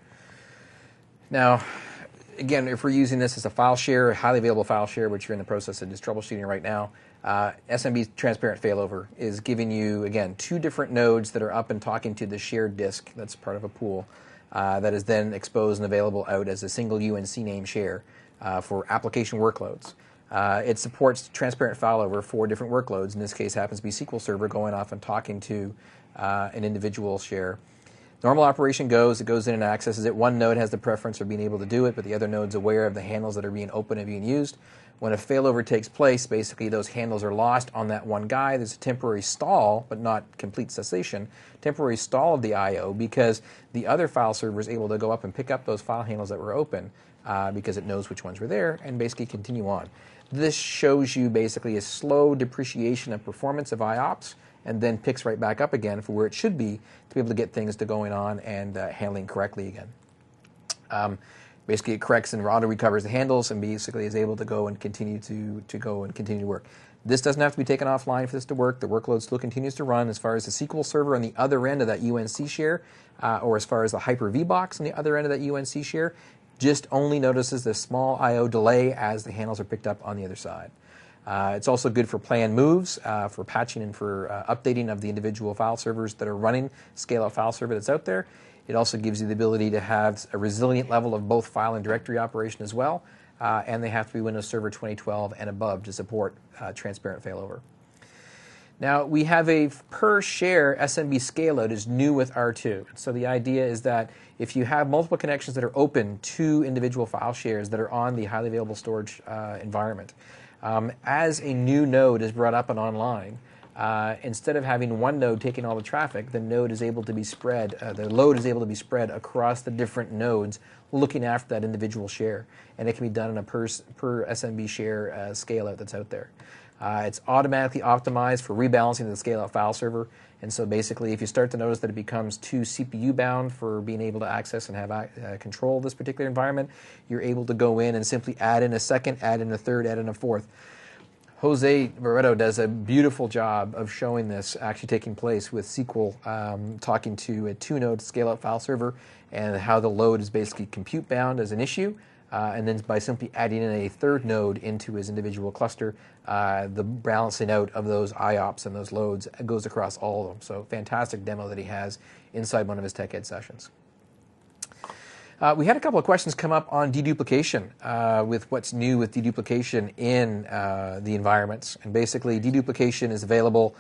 Now, again, if we're using this as a file share, a highly available file share, which you're in the process of just troubleshooting right now, SMB transparent failover is giving you, again, 2 different nodes that are up and talking to the shared disk that's part of a pool that is then exposed and available out as a single UNC name share for application workloads. It supports transparent failover for different workloads. In this case, happens to be SQL Server going off and talking to an individual share. Normal operation goes, it goes in and accesses it. One node has the preference for being able to do it, but the other node's aware of the handles that are being opened and being used. When a failover takes place, basically those handles are lost on that one guy. There's a temporary stall, but not complete cessation, temporary stall of the I.O. because the other file server is able to go up and pick up those file handles that were open because it knows which ones were there and basically continue on. This shows you basically a slow depreciation of performance of IOPS and then picks right back up again for where it should be to be able to get things to going on and handling correctly again. Basically, it corrects and auto recovers the handles and basically is able to go and continue to work. This doesn't have to be taken offline for this to work. The workload still continues to run as far as the SQL Server on the other end of that UNC share or as far as the Hyper-V box on the other end of that UNC share. Just only notices the small I.O. delay as the handles are picked up on the other side. It's also good for planned moves, for patching and for updating of the individual file servers that are running scale-out file server that's out there. It also gives you the ability to have a resilient level of both file and directory operation as well, and they have to be Windows Server 2012 and above to support transparent failover. Now, we have a per share SMB scale-out is new with R2. So the idea is that if you have multiple connections that are open to individual file shares that are on the highly available storage environment, as a new node is brought up and online, instead of having one node taking all the traffic, the node is able to be spread, the load is able to be spread across the different nodes looking after that individual share. And it can be done on a per SMB share scale-out that's out there. It's automatically optimized for rebalancing the scale-out file server. And so basically, if you start to notice that it becomes too CPU bound for being able to access and have control of this particular environment, you're able to go in and simply add in a second, add in a third, add in a fourth. Jose Barreto does a beautiful job of showing this actually taking place with SQL talking to a 2-node scale-out file server and how the load is basically compute bound as an issue. And then by simply adding in a third node into his individual cluster, the balancing out of those IOPS and those loads goes across all of them. So fantastic demo that he has inside one of his Tech Ed sessions. We had a couple of questions come up on deduplication with what's new with deduplication in the environments. And basically, deduplication is available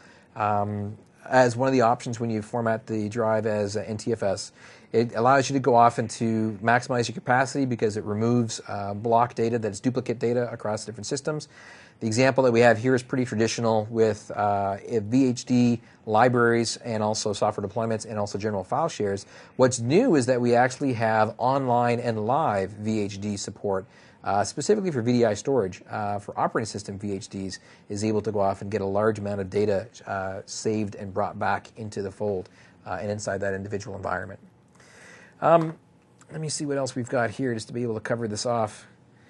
as one of the options when you format the drive as NTFS. It allows you to go off and to maximize your capacity because it removes block data that's duplicate data across different systems. The example that we have here is pretty traditional with VHD libraries and also software deployments and also general file shares. What's new is that we actually have online and live VHD support, specifically for VDI storage. For operating system VHDs is able to go off and get a large amount of data saved and brought back into the fold and inside that individual environment. Let me see what else we've got here just to be able to cover this off.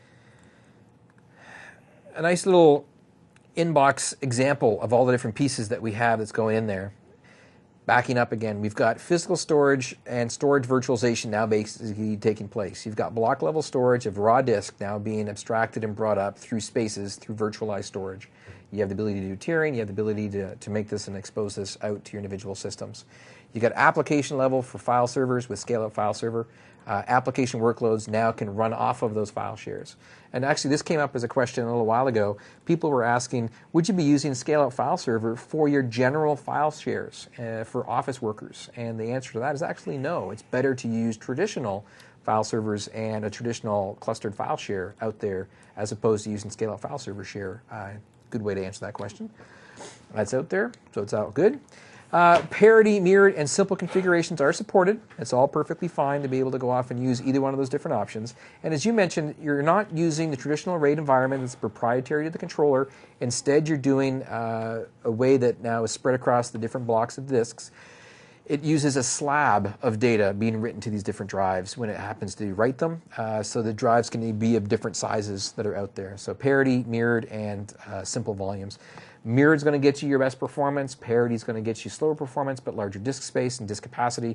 A nice little inbox example of all the different pieces that we have that's going in there. Backing up again, we've got physical storage and storage virtualization now basically taking place. You've got block level storage of raw disk now being abstracted and brought up through spaces through virtualized storage. You have the ability to do tiering, you have the ability to make this and expose this out to your individual systems. You've got application level for file servers with scale-out file server. Application workloads now can run off of those file shares. And actually, this came up as a question a little while ago. People were asking, would you be using scale-out file server for your general file shares for office workers? And the answer to that is actually no. It's better to use traditional file servers and a traditional clustered file share out there as opposed to using scale-out file server share. Good way to answer that question. That's out there, so it's all good. Parity, mirrored, and simple configurations are supported. It's all perfectly fine to be able to go off and use either one of those different options. And as you mentioned, you're not using the traditional RAID environment that's proprietary to the controller. Instead, you're doing a way that now is spread across the different blocks of disks. It uses a slab of data being written to these different drives when it happens to write them, so the drives can be of different sizes that are out there. So parity, mirrored, and simple volumes. Mirrored is going to get you your best performance. Parity is going to get you slower performance, but larger disk space and disk capacity.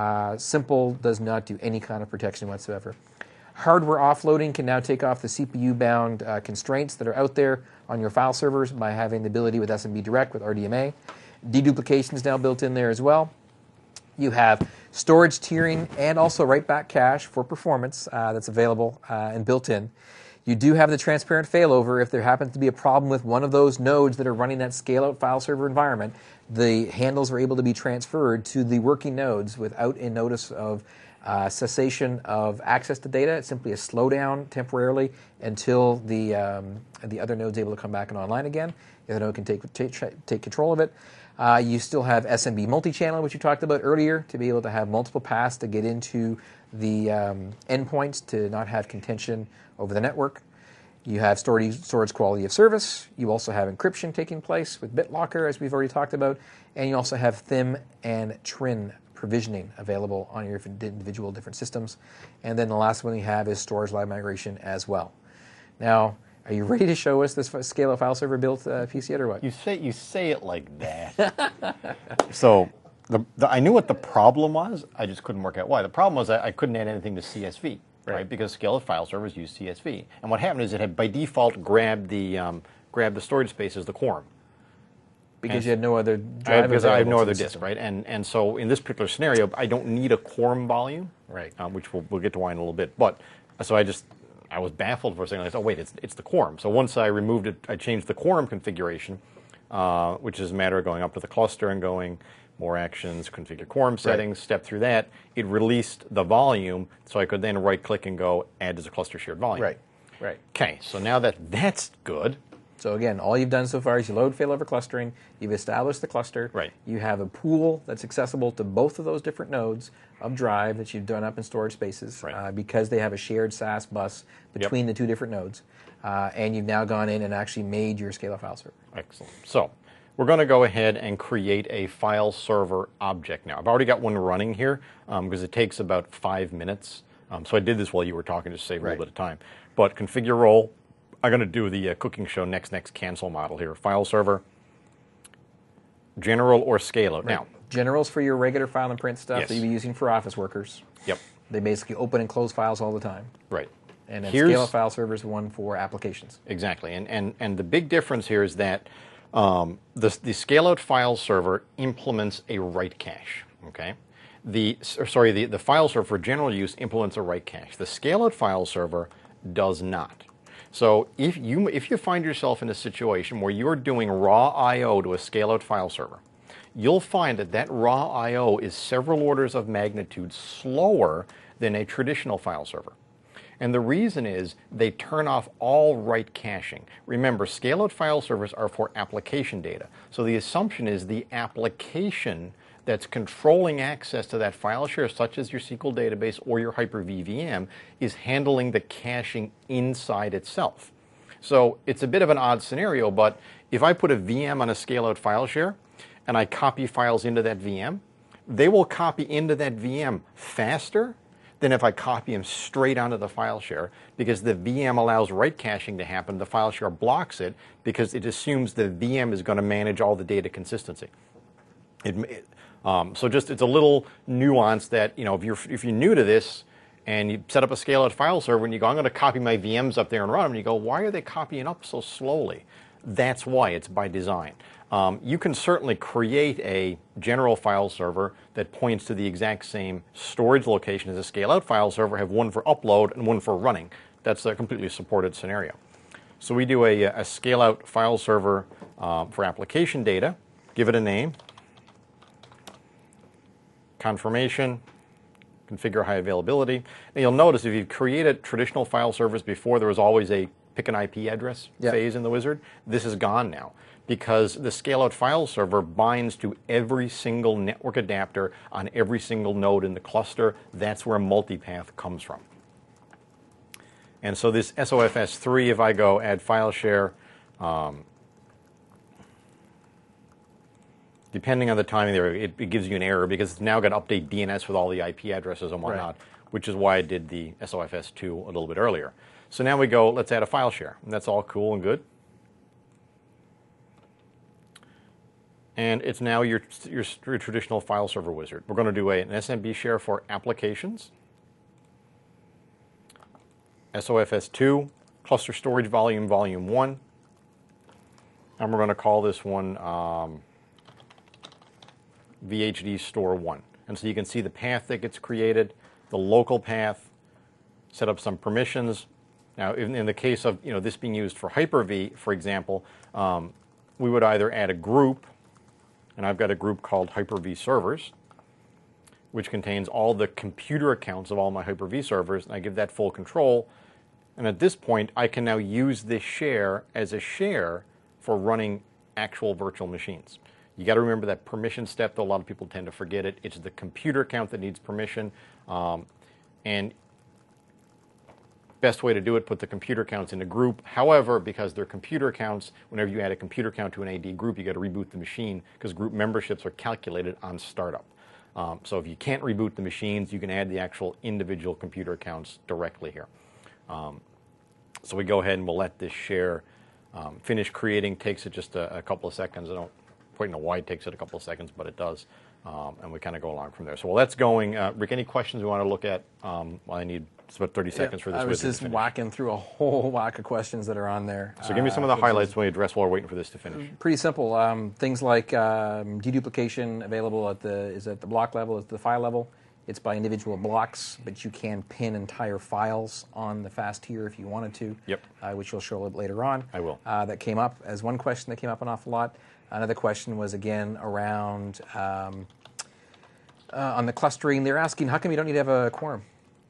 Simple does not do any kind of protection whatsoever. Hardware offloading can now take off the CPU-bound constraints that are out there on your file servers by having the ability with SMB Direct with RDMA. Deduplication is now built in there as well. You have storage tiering and also write-back cache for performance that's available and built in. You do have the transparent failover if there happens to be a problem with one of those nodes that are running that scale-out file server environment. The handles are able to be transferred to the working nodes without a notice of cessation of access to data. It's simply a slowdown temporarily until the other node's able to come back and online again. The other node can take control of it. You still have SMB multi-channel, which you talked about earlier, to be able to have multiple paths to get into the endpoints to not have contention over the network. You have storage quality of service. You also have encryption taking place with BitLocker, as we've already talked about. And you also have THIM and TRIN provisioning available on your individual different systems. And then the last one we have is storage live migration as well. Now, are you ready to show us this scale-out file server built PC yet, or what? You say it like that. So I knew what the problem was. I just couldn't work out why. The problem was I couldn't add anything to CSV, right? Because scale-out file servers use CSV. And what happened is it had by default grabbed the storage space as the quorum. Because you had no other drive. Because I have no other disk, right? And so in this particular scenario, I don't need a quorum volume, right? Which we'll get to why in a little bit. But so I was baffled for a second. I said, oh, wait, it's the quorum. So once I removed it, I changed the quorum configuration, which is a matter of going up to the cluster and going more actions, configure quorum settings, step through that. It released the volume, so I could then right-click and go add as a cluster shared volume. Right. Okay, so now that's good. So again, all you've done so far is you load failover clustering, you've established the cluster, right. You have a pool that's accessible to both of those different nodes of drive that you've done up in storage spaces, right. Because they have a shared SAS bus between the two different nodes. And you've now gone in and actually made your scale-out file server. Excellent. So we're going to go ahead and create a file server object now. I've already got one running here because it takes about 5 minutes. So I did this while you were talking to save a little bit of time. But configure role. I'm going to do the cooking show next cancel model here. File server, general or scale-out. Right. Now, general's for your regular file and print stuff that you'll be using for office workers. Yep. They basically open and close files all the time. Right. And then scale-out file server is one for applications. Exactly. And the big difference here is that the scale-out file server implements a write cache. Okay. The file server for general use implements a write cache. The scale-out file server does not. So if you find yourself in a situation where you're doing raw I/O to a scale-out file server, you'll find that raw I/O is several orders of magnitude slower than a traditional file server. And the reason is they turn off all write caching. Remember, scale-out file servers are for application data. So the assumption is the application that's controlling access to that file share, such as your SQL database or your Hyper-V VM, is handling the caching inside itself. So it's a bit of an odd scenario, but if I put a VM on a scale-out file share and I copy files into that VM, they will copy into that VM faster than if I copy them straight onto the file share, because the VM allows write caching to happen. The file share blocks it because it assumes the VM is going to manage all the data consistency. So just it's a little nuance that, if you're new to this and you set up a scale-out file server and you go, I'm going to copy my VMs up there and run them, and you go, why are they copying up so slowly? That's why. It's by design. You can certainly create a general file server that points to the exact same storage location as a scale-out file server, have one for upload and one for running. That's a completely supported scenario. So we do a scale-out file server for application data, give it a name, confirmation, configure high availability. And you'll notice if you've created traditional file servers before, there was always a pick an IP address Yeah. phase in the wizard. This is gone now because the scale-out file server binds to every single network adapter on every single node in the cluster. That's where multipath comes from. And so this SOFS3, if I go add file share, depending on the timing there, it gives you an error because it's now got to update DNS with all the IP addresses and whatnot, which is why I did the SOFS2 a little bit earlier. So now we go, let's add a file share. And that's all cool and good. And it's now your traditional file server wizard. We're going to do an SMB share for applications. SOFS2, cluster storage volume, volume 1. And we're going to call this one VHD store 1. And so you can see the path that gets created, the local path, set up some permissions. Now, in the case of this being used for Hyper-V, for example, we would either add a group, and I've got a group called Hyper-V servers, which contains all the computer accounts of all my Hyper-V servers, and I give that full control. And at this point, I can now use this share as a share for running actual virtual machines. You got to remember that permission step, though a lot of people tend to forget it. It's the computer account that needs permission. And best way to do it, put the computer accounts in a group. However, because they're computer accounts, whenever you add a computer account to an AD group, you got to reboot the machine because group memberships are calculated on startup. So if you can't reboot the machines, you can add the actual individual computer accounts directly here. So we go ahead and we'll let this share finish creating. Takes it just a couple of seconds. I don't quite know why it takes it a couple of seconds, but it does. And we kind of go along from there. So while that's going, Rick, any questions we want to look at? I need about 30 seconds for this. I was just whacking through a whole whack of questions that are on there. So give me some of the highlights when we address while we're waiting for this to finish. Pretty simple. Things like deduplication available at the block level, at the file level. It's by individual blocks, but you can pin entire files on the fast tier if you wanted to. Yep. Which you'll show later on. I will. That came up as one question that came up an awful lot. Another question was again around on the clustering. They're asking, how come you don't need to have a quorum?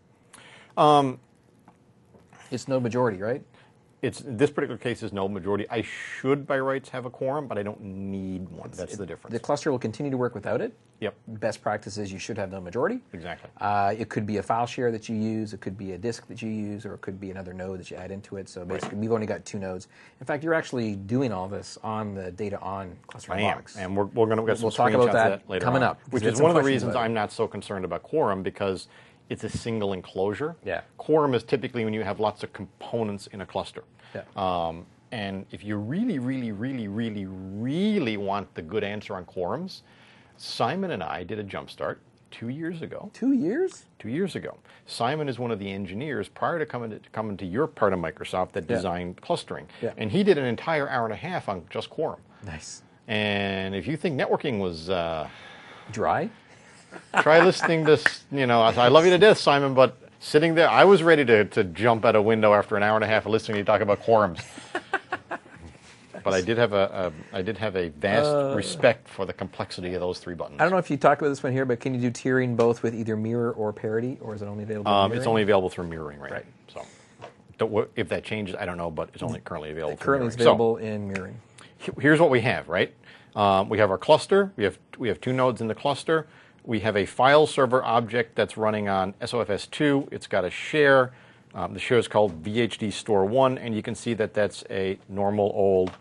It's no majority, right? This particular case is no majority. I should, by rights, have a quorum, but I don't need one. That's the difference. The cluster will continue to work without it. Yep. Best practice is you should have no majority. Exactly. It could be a file share that you use, it could be a disk that you use, or it could be another node that you add into it. So basically, we've only got 2 nodes. In fact, you're actually doing all this on the data on clustering blocks. And we're going to get some talk about that later coming on, up. Which is one of the reasons I'm not so concerned about quorum, because it's a single enclosure. Yeah. Quorum is typically when you have lots of components in a cluster. Yeah. And if you really, really, really, really, really want the good answer on quorums, Simon and I did a jumpstart 2 years ago. 2 years? 2 years ago. Simon is one of the engineers prior to coming to your part of Microsoft that designed clustering. Yeah. And he did an entire hour and a half on just quorum. Nice. And if you think networking was dry, try listening to, I love you to death, Simon, but sitting there, I was ready to jump out a window after an hour and a half of listening to you talk about quorums. But I did have a vast respect for the complexity of those 3 buttons. I don't know if you talked about this one here, but can you do tiering both with either mirror or parity, or is it only available in mirroring? It's only available through mirroring right now. So if that changes, I don't know, but it's only currently available through mirroring. Currently it's available in mirroring. Here's what we have, right? We have our cluster. We have 2 nodes in the cluster. We have a file server object that's running on SOFS2. It's got a share. The share is called VHD store 1, and you can see that that's a normal old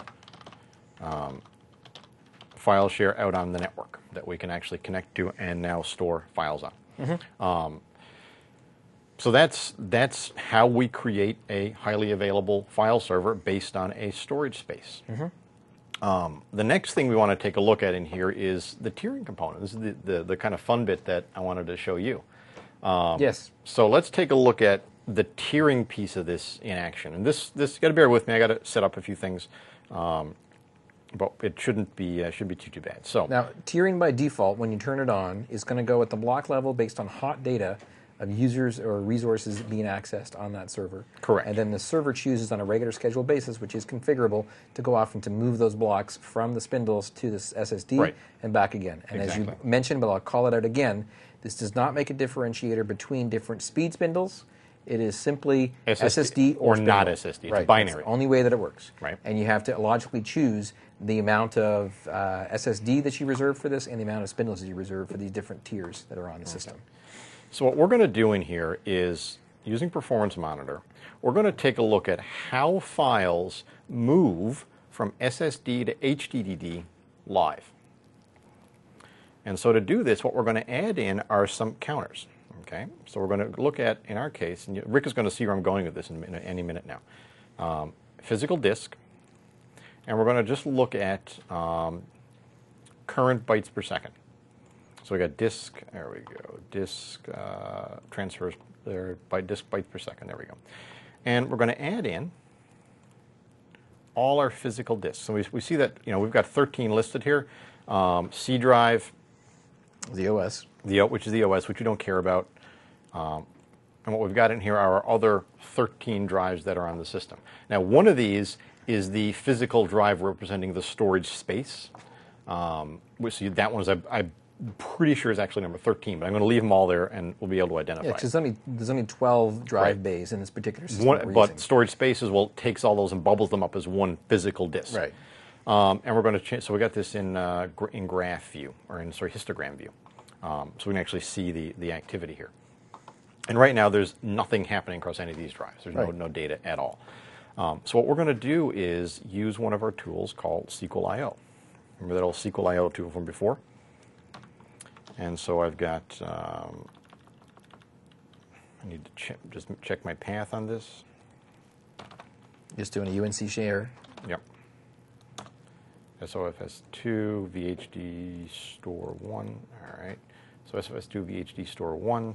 file share out on the network that we can actually connect to and now store files on. Mm-hmm. So that's how we create a highly available file server based on a storage space. Mm-hmm. The next thing we want to take a look at in here is the tiering component. This is the kind of fun bit that I wanted to show you. Yes. So let's take a look at the tiering piece of this in action. And this you got to bear with me. I got to set up a few things, but it shouldn't be too bad. So now tiering by default, when you turn it on, is going to go at the block level based on hot data of users or resources being accessed on that server. Correct. And then the server chooses on a regular scheduled basis, which is configurable, to go off and to move those blocks from the spindles to the SSD and back again. And as you mentioned, but I'll call it out again, this does not make a differentiator between different speed spindles. It is simply SSD SSD or not spindle. SSD. It's right. binary. That's the only way that it works. Right. And you have to logically choose the amount of SSD that you reserve for this and the amount of spindles that you reserve for these different tiers that are on the system. So what we're going to do in here is, using Performance Monitor, we're going to take a look at how files move from SSD to HDD live. And so to do this, what we're going to add in are some counters. Okay, so we're going to look at, in our case, and Rick is going to see where I'm going with this in any minute now, physical disk, and we're going to just look at current bytes per second. So we got disk, there we go, disk transfers there, disk bytes per second, there we go. And we're going to add in all our physical disks. So we see that, we've got 13 listed here. C drive, The OS. which is the OS, which we don't care about. And what we've got in here are our other 13 drives that are on the system. Now, one of these is the physical drive representing the storage space. That one is, I'm pretty sure, is actually number 13, but I'm going to leave them all there, and we'll be able to identify. Yeah, because there's only 12 drive bays in this particular system. But storage spaces, takes all those and bubbles them up as one physical disk. Right. And we're going to change. So we got this in graph view, or in histogram view, so we can actually see the activity here. And right now, there's nothing happening across any of these drives. There's no data at all. So what we're going to do is use one of our tools called SQL.io. Remember that old SQL.io tool from before? And so I've got. I need to just check my path on this. Just doing a UNC share. Yep. SOFS2 VHD store 1. All right. So SOFS2 VHD store 1.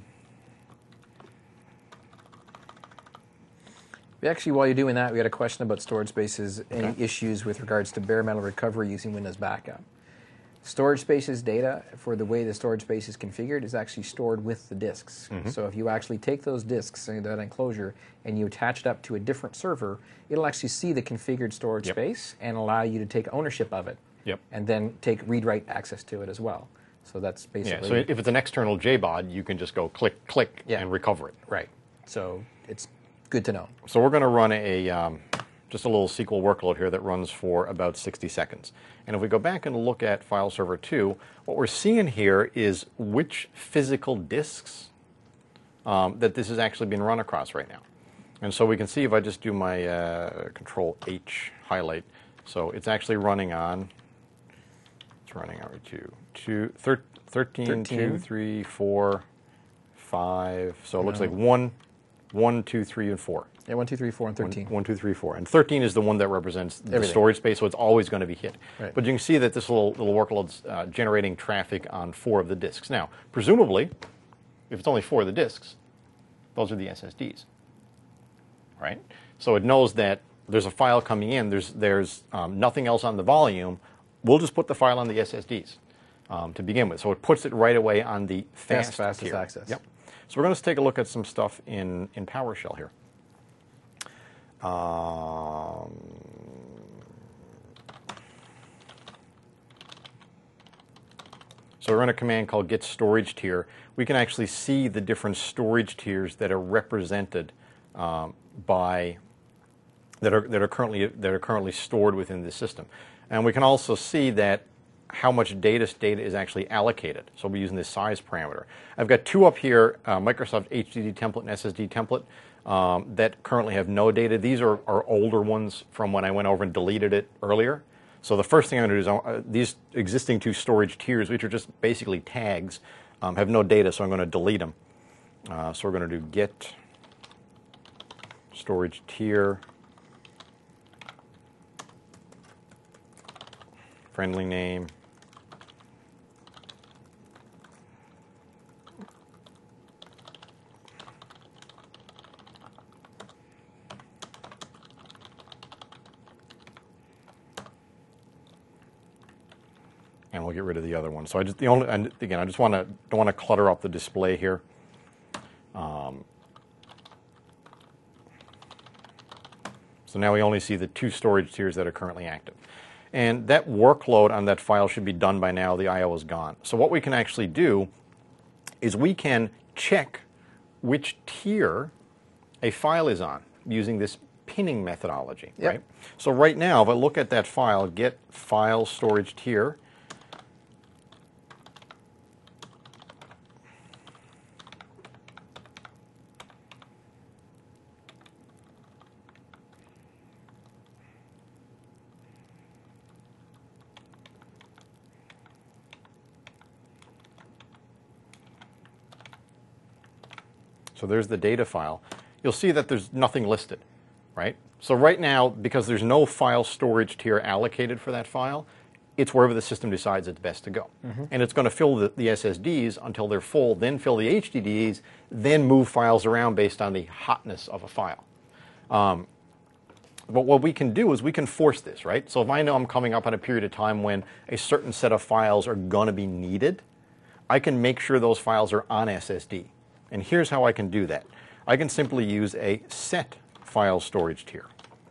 Actually, while you're doing that, we got a question about storage spaces. Any issues with regards to bare metal recovery using Windows Backup? Storage spaces data, for the way the storage space is configured, is actually stored with the disks. So if you actually take those disks, that enclosure, and you attach it up to a different server, it'll actually see the configured storage space and allow you to take ownership of it. And then take read-write access to it as well. So that's basically... Yeah, so if it's an external JBOD, you can just go click, click, and recover it. Right. So it's good to know. So we're going to run just a little SQL workload here that runs for about 60 seconds. And if we go back and look at file server 2, what we're seeing here is which physical disks that this is actually being run across right now. And so we can see if I just do my Control H highlight. So it's actually running on, it's running on 13, 2, 3, 4, 5. So it looks like 1, 2, 3, and 4. Yeah, 1, 2, 3, 4, and 13. 1, 2, 3, 4. And 13 is the one that represents the storage space, so it's always going to be hit. Right. But you can see that this little workload's generating traffic on 4 of the disks. Now, presumably, if it's only 4 of the disks, those are the SSDs, right? So it knows that there's a file coming in, there's nothing else on the volume. We'll just put the file on the SSDs to begin with. So it puts it right away on the fastest tier. access. Yep. So we're going to take a look at some stuff in PowerShell here. So we're in a command called get storage tier. We can actually see the different storage tiers that are represented that are currently stored within the system, and we can also see that how much data is actually allocated. So we're using this size parameter. I've got 2 up here: Microsoft HDD template and SSD template. That currently have no data. These are older ones from when I went over and deleted it earlier. So the first thing I'm going to do is these existing 2 storage tiers, which are just basically tags, have no data, so I'm going to delete them. So we're going to do get storage tier, friendly name, and we'll get rid of the other one. So I just don't want to clutter up the display here. So now we only see the 2 storage tiers that are currently active. And that workload on that file should be done by now. The I/O is gone. So what we can actually do is we can check which tier a file is on using this pinning methodology, Yep. right? So right now, if I look at that file, get file storage tier, so there's the data file. You'll see that there's nothing listed, right? So right now, because there's no file storage tier allocated for that file, it's wherever the system decides it's best to go. And it's going to fill the SSDs until they're full, then fill the HDDs, then move files around based on the hotness of a file. But what we can do is we can force this, right? So if I know I'm coming up on a period of time when a certain set of files are going to be needed, I can make sure those files are on SSD. And here's how I can do that. I can simply use a set file storage tier.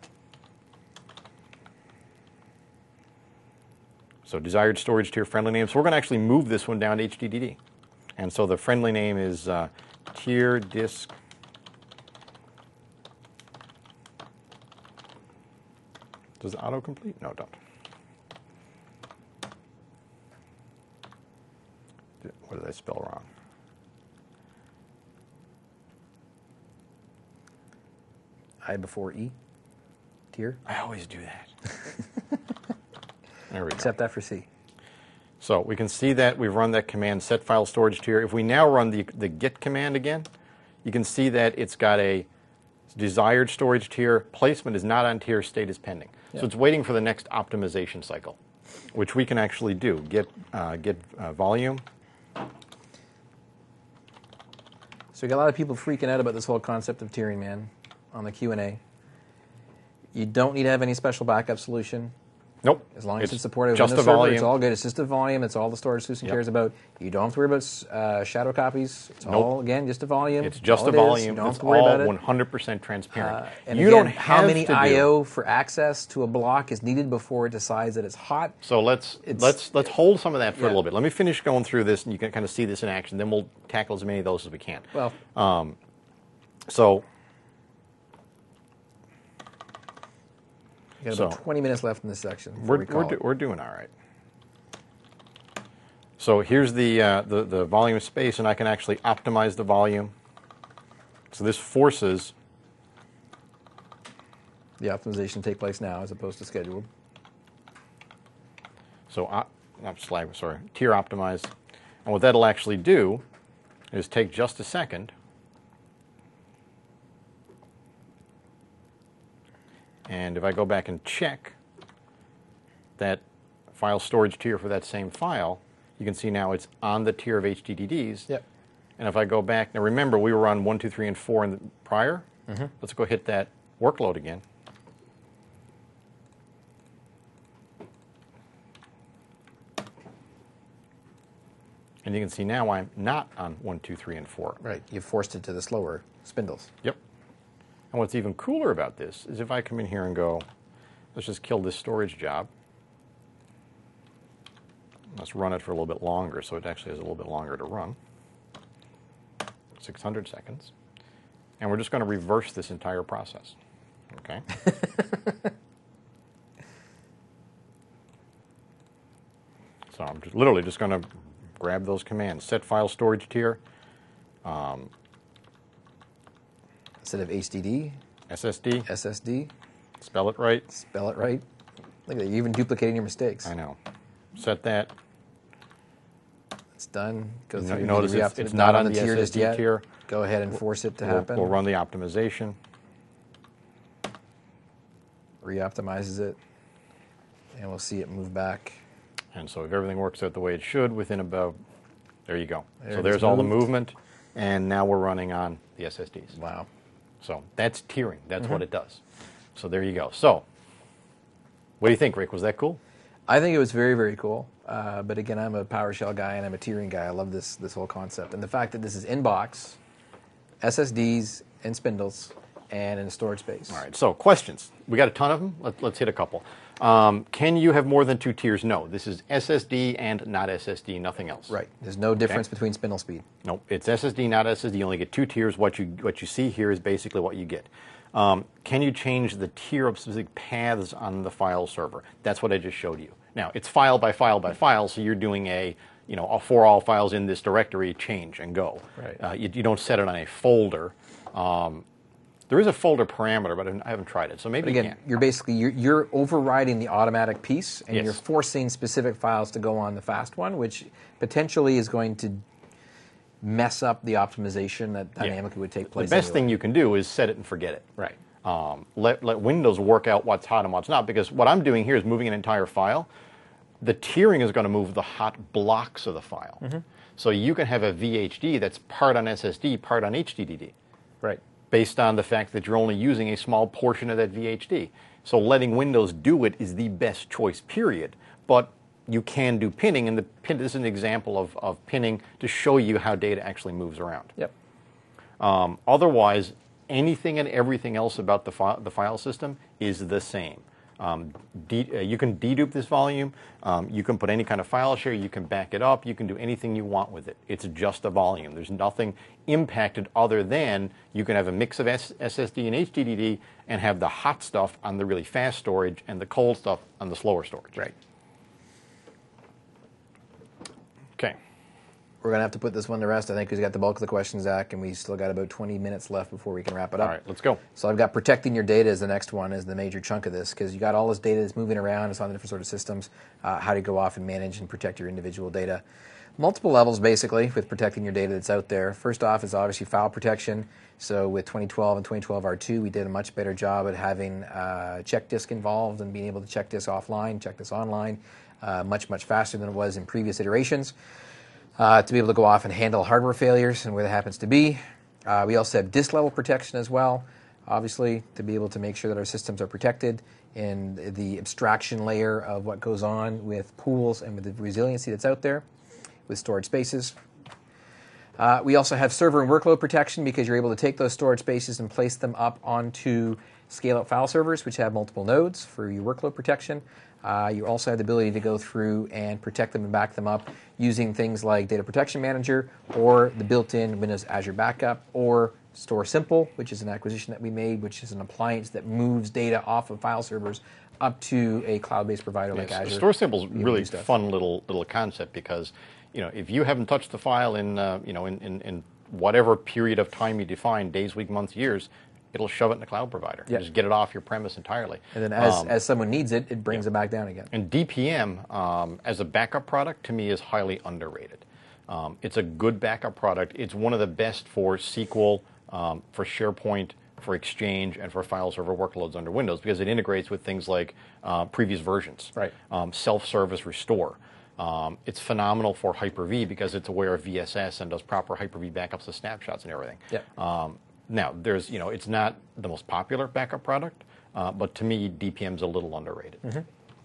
So desired storage tier friendly name. So we're going to actually move this one down to HDD. And so the friendly name is tier disk. Does it autocomplete? No, don't. What did I spell wrong? I before E. Tier. I always do that. There we go. Except that for C. So we can see that we've run that command, set file storage tier. If we now run the git command again, you can see that it's got a desired storage tier. Placement is not on tier, state is pending. So it's waiting for the next optimization cycle, which we can actually do. Get volume. So we got a lot of people freaking out about this whole concept of tiering, man, on the Q&A. You don't need to have any special backup solution. Nope. As long as it's supported just Windows the Server, volume. it's all good. It's just a volume. It's all the storage solution cares about. You don't have to worry about shadow copies. It's all, again, just a volume. It's just all a it is. volume. You don't have It's to worry all about it. 100% transparent. And you again, don't have how many to do. I/O for access to a block is needed before it decides that it's hot? So let's hold some of that for a little bit. Let me finish going through this, and you can kind of see this in action. Then we'll tackle as many of those as we can. Well, So we got about 20 minutes left in this section. we're doing all right. So here's the volume space, and I can actually optimize the volume. So this forces the optimization to take place now as opposed to scheduled. So tier optimized. And what that'll actually do is take just a second and if I go back and check that file storage tier for that same file, you can see now it's on the tier of HDDs. Yep. And if I go back, now remember we were on 1, 2, 3, and 4 in the prior. Let's go hit that workload again. And you can see now I'm not on 1, 2, 3, and 4. Right. You forced it to the slower spindles. Yep. And what's even cooler about this is if I come in here and go, let's just kill this storage job. Let's run it for a little bit longer, so it actually has a little bit longer to run. 600 seconds. And we're just going to reverse this entire process. Okay? So I'm literally just going to grab those commands. Set file storage tier. Instead of HDD, SSD. SSD, Spell it right. spell it right. Look at that. You're even duplicating your mistakes. I know. Set that. It's done. Go You through. You notice need to it's re-optimize. not on the tier just SSD yet. tier. Go ahead and force it to happen. We'll run the optimization. Re-optimizes it, and we'll see it move back. And so if everything works out the way it should, within about, there you go. There So it there's is all the moved. movement, and now we're running on the SSDs. Wow. So that's tiering. That's what it does. So there you go. So what do you think, Rick? Was that cool? I think it was very, very cool. But again, I'm a PowerShell guy and I'm a tiering guy. I love this whole concept. And the fact that this is inbox, SSDs, and spindles, and in storage space. All right, so questions. We got a ton of them. Let's hit a couple. Can you have more than 2 tiers? No. This is SSD and not SSD, nothing else. Right. There's no difference between spindle speed. Nope. It's SSD, not SSD. You only get 2 tiers. What you see here is basically what you get. Can you change the tier of specific paths on the file server? That's what I just showed you. Now, it's file by file by file, so you're doing for all files in this directory, change and go. Right. You don't set it on a folder. There is a folder parameter, but I haven't tried it, so maybe again, you're overriding the automatic piece, and Yes. you're forcing specific files to go on the fast one, which potentially is going to mess up the optimization that dynamically would take place. The best thing you can do is set it and forget it. Right. Let Windows work out what's hot and what's not, because what I'm doing here is moving an entire file. The tiering is going to move the hot blocks of the file. Mm-hmm. So you can have a VHD that's part on SSD, part on HDD. Right. Based on the fact that you're only using a small portion of that VHD. So letting Windows do it is the best choice, period. But you can do pinning, and this is an example of pinning to show you how data actually moves around. Yep. Otherwise, anything and everything else about the file system is the same. You can dedupe this volume. You can put any kind of file share. You can back it up. You can do anything you want with it. It's just a volume. There's nothing impacted other than you can have a mix of SSD and HDD and have the hot stuff on the really fast storage and the cold stuff on the slower storage. Right. Okay. We're going to have to put this one to rest, I think, because we got the bulk of the questions, Zach, and we still got about 20 minutes left before we can wrap it up. All right, let's go. So I've got protecting your data as the next one, as the major chunk of this, because you got all this data that's moving around, it's on the different sort of systems, how to go off and manage and protect your individual data. Multiple levels, basically, with protecting your data that's out there. First off is obviously file protection. So with 2012 and 2012 R2, we did a much better job at having check disk involved and being able to check this offline, check this online, much, much faster than it was in previous iterations. To be able to go off and handle hardware failures and where that happens to be. We also have disk level protection as well, obviously, to be able to make sure that our systems are protected and the abstraction layer of what goes on with pools and with the resiliency that's out there with storage spaces. We also have server and workload protection because you're able to take those storage spaces and place them up onto scale-out file servers, which have multiple nodes for your workload protection. You also have the ability to go through and protect them and back them up using things like Data Protection Manager or the built-in Windows Azure Backup or Store Simple, which is an acquisition that we made, which is an appliance that moves data off of file servers up to a cloud-based provider like Azure. Store Simple is really fun little concept because if you haven't touched the file in in whatever period of time you define, days, week, months, years, it'll shove it in the cloud provider. Yep. Just get it off your premise entirely. And then as someone needs it, it brings it back down again. And DPM, as a backup product, to me is highly underrated. It's a good backup product. It's one of the best for SQL, for SharePoint, for Exchange, and for file server workloads under Windows because it integrates with things like previous versions, right. Self-service restore. It's phenomenal for Hyper-V because it's aware of VSS and does proper Hyper-V backups of snapshots and everything. Yep. Now, there's, it's not the most popular backup product, but to me, DPM's a little underrated. Mm-hmm.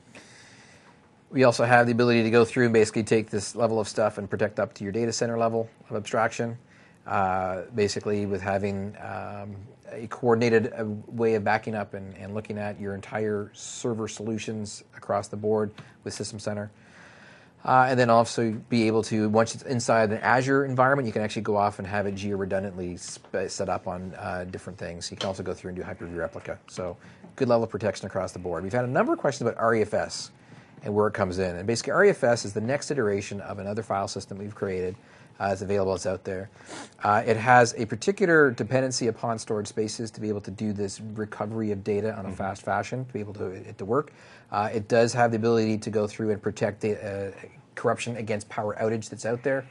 We also have the ability to go through and basically take this level of stuff and protect up to your data center level of abstraction, basically with having a coordinated way of backing up and looking at your entire server solutions across the board with System Center. And then also be able to, once it's inside an Azure environment, you can actually go off and have it geo-redundantly set up on different things. You can also go through and do Hyper-V replica. So good level of protection across the board. We've had a number of questions about REFS and where it comes in. And basically REFS is the next iteration of another file system we've created. It's available, it's out there. It has a particular dependency upon storage spaces to be able to do this recovery of data on a fast fashion, to be able to it to work. It does have the ability to go through and protect the corruption against power outage that's out there.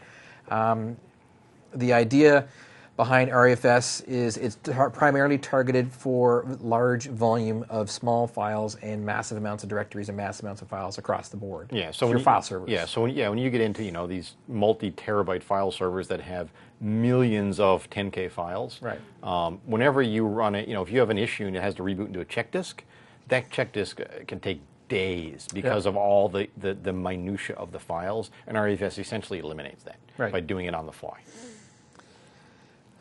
The idea behind REFS is it's primarily targeted for large volume of small files and massive amounts of directories and massive amounts of files across the board. Yeah, so your file servers. Yeah, so when you get into these multi-terabyte file servers that have millions of 10K files, right? Whenever you run it, if you have an issue and it has to reboot into a check disk, that check disk can take days because of all the minutia of the files, and REFS essentially eliminates that by doing it on the fly.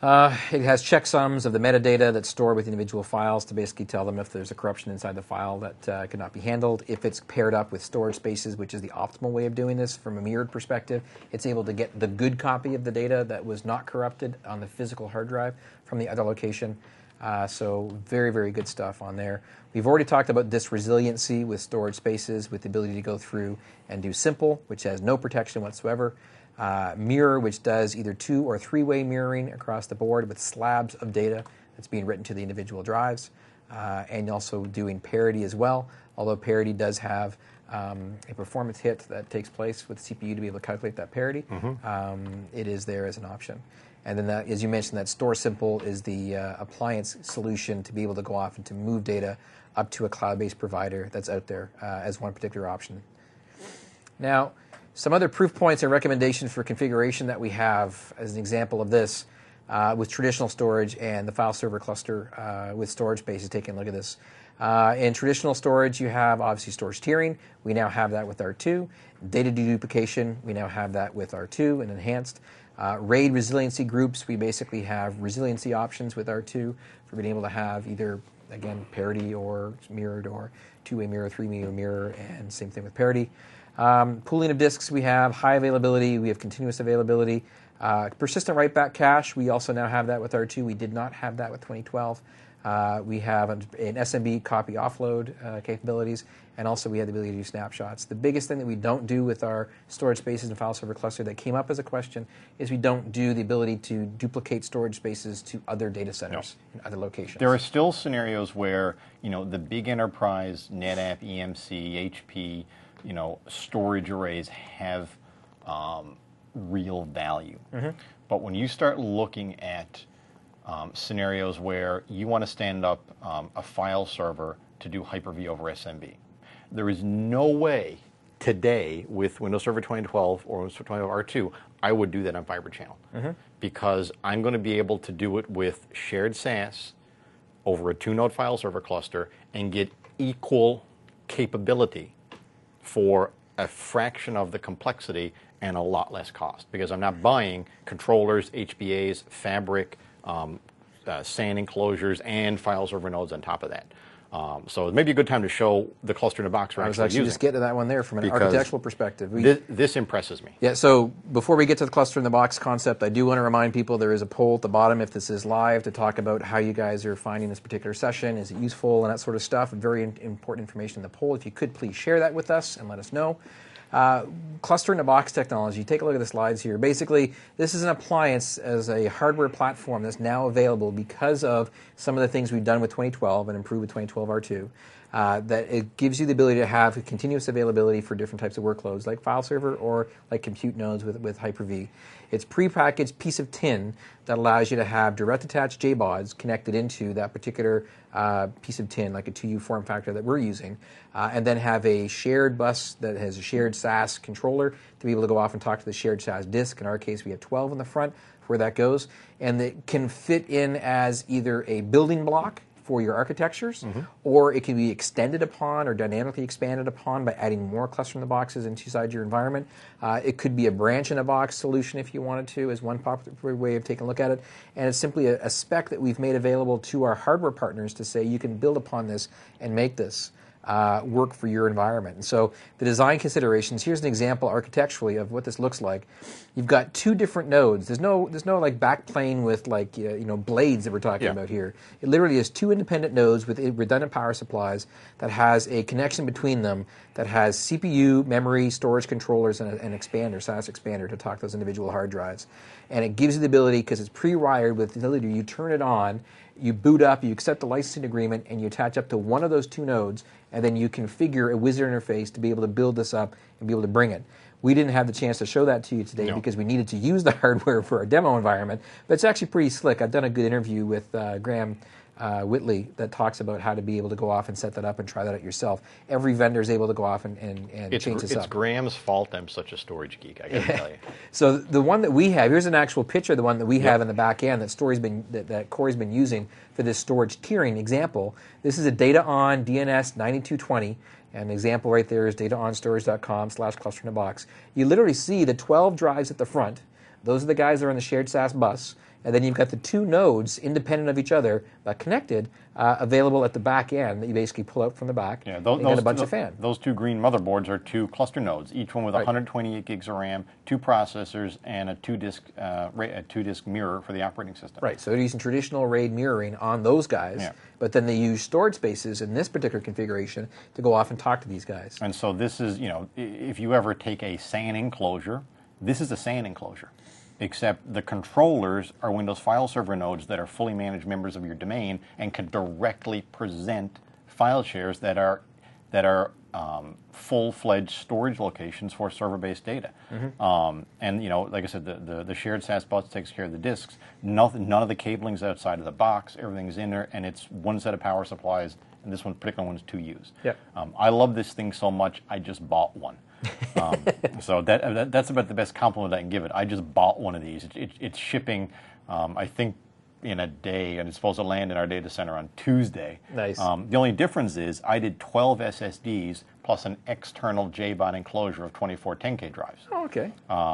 It has checksums of the metadata that's stored with individual files to basically tell them if there's a corruption inside the file that cannot be handled. If it's paired up with storage spaces, which is the optimal way of doing this from a mirrored perspective, it's able to get the good copy of the data that was not corrupted on the physical hard drive from the other location. So very, very good stuff on there. We've already talked about this resiliency with storage spaces, with the ability to go through and do simple, which has no protection whatsoever. Mirror, which does either 2- or 3-way mirroring across the board with slabs of data that's being written to the individual drives, and also doing parity as well, although parity does have a performance hit that takes place with CPU to be able to calculate that parity. It is there as an option. And then, that, as you mentioned, that Store Simple is the appliance solution to be able to go off and to move data up to a cloud-based provider that's out there as one particular option. Now, some other proof points and recommendations for configuration that we have as an example of this with traditional storage and the file server cluster with storage spaces. Taking a look at this. In traditional storage, you have obviously storage tiering. We now have that with R2. Data deduplication, we now have that with R2 and enhanced. RAID resiliency groups, we basically have resiliency options with R2 for being able to have either, again, parity or mirrored or 2-way mirror, 3-way mirror, and same thing with parity. Pooling of disks, we have high availability, we have continuous availability. Persistent write-back cache, we also now have that with R2. We did not have that with 2012. We have an SMB copy offload capabilities, and also we have the ability to do snapshots. The biggest thing that we don't do with our storage spaces and file server cluster that came up as a question is we don't do the ability to duplicate storage spaces to other data centers in other locations. There are still scenarios where, the big enterprise, NetApp, EMC, HP, storage arrays have real value. But when you start looking at scenarios where you want to stand up a file server to do Hyper-V over SMB, there is no way today with Windows Server 2012 or Windows Server 2012 R2 I would do that on Fibre Channel because I'm going to be able to do it with shared SAS over a 2-node file server cluster and get equal capability for a fraction of the complexity and a lot less cost because I'm not buying controllers, HBAs, fabric, SAN enclosures, and file server nodes on top of that. So it may be a good time to show the cluster in a box we're I was actually using. just getting to that one there from an architectural perspective. This impresses me. Yeah, so before we get to the cluster in the box concept, I do want to remind people there is a poll at the bottom if this is live to talk about how you guys are finding this particular session. Is it useful and that sort of stuff? Very important information in the poll. If you could please share that with us and let us know. Cluster in a box technology. Take a look at the slides here. Basically, this is an appliance as a hardware platform that's now available because of some of the things we've done with 2012 and improved with 2012 R2. That it gives you the ability to have continuous availability for different types of workloads, like file server or like compute nodes with Hyper-V. It's prepackaged piece of tin that allows you to have direct attached JBODs connected into that particular piece of tin, like a 2U form factor that we're using, and then have a shared bus that has a shared SAS controller to be able to go off and talk to the shared SAS disk. In our case, we have 12 in the front where that goes, and it can fit in as either a building block for your architectures, or it can be extended upon or dynamically expanded upon by adding more cluster in the boxes inside your environment. It could be a branch in a box solution if you wanted to, is one popular way of taking a look at it. And it's simply a spec that we've made available to our hardware partners to say you can build upon this and make this work for your environment. And so the design considerations, here's an example architecturally of what this looks like. You've got 2 different nodes. There's no like backplane with like blades that we're talking about here. It literally is 2 independent nodes with redundant power supplies that has a connection between them that has CPU, memory, storage controllers, and an expander, SAS expander to talk to those individual hard drives. And it gives you the ability, because it's pre-wired with the ability, you turn it on, you boot up, you accept the licensing agreement, and you attach up to one of those 2 nodes, and then you configure a wizard interface to be able to build this up and be able to bring it. We didn't have the chance to show that to you today because we needed to use the hardware for our demo environment, but it's actually pretty slick. I've done a good interview with Graham Whitley that talks about how to be able to go off and set that up and try that out yourself. Every vendor is able to go off and change this up. It's Graham's fault I'm such a storage geek, I gotta tell you. So the one that we have, here's an actual picture of the one that we have in the back end that Corey's been using for this storage tiering example. This is a Data-On DNS 9220. And the example right there is dataonstorage.com/cluster in a box. You literally see the 12 drives at the front. Those are the guys that are on the shared SAS bus. and then you've got the two nodes independent of each other but connected, available at the back end that you basically pull out from the back. Yeah, and you got a bunch of fan. Those two green motherboards are two cluster nodes, each one with 128 gigs of RAM, two processors, and a two-disk mirror for the operating system. Right, so they're using traditional RAID mirroring on those guys, Yeah. but then they use storage spaces in this particular configuration to go off and talk to these guys. And so this is, if you ever take a SAN enclosure, this is a SAN enclosure, except the controllers are Windows file server nodes that are fully managed members of your domain and can directly present file shares that are full-fledged storage locations for server-based data. And like I said, the shared SAS bus takes care of the disks. None of the cabling's outside of the box. Everything's in there, and it's one set of power supplies. And this particular one's 2 U's. Yep. I love this thing so much, I just bought one. So that's about the best compliment I can give it. I just bought one of these. It's shipping, I think, in a day, and it's supposed to land in our data center on Tuesday. Nice. The only difference is I did 12 SSDs plus an external JBOD enclosure of 24 10K drives. Oh, okay.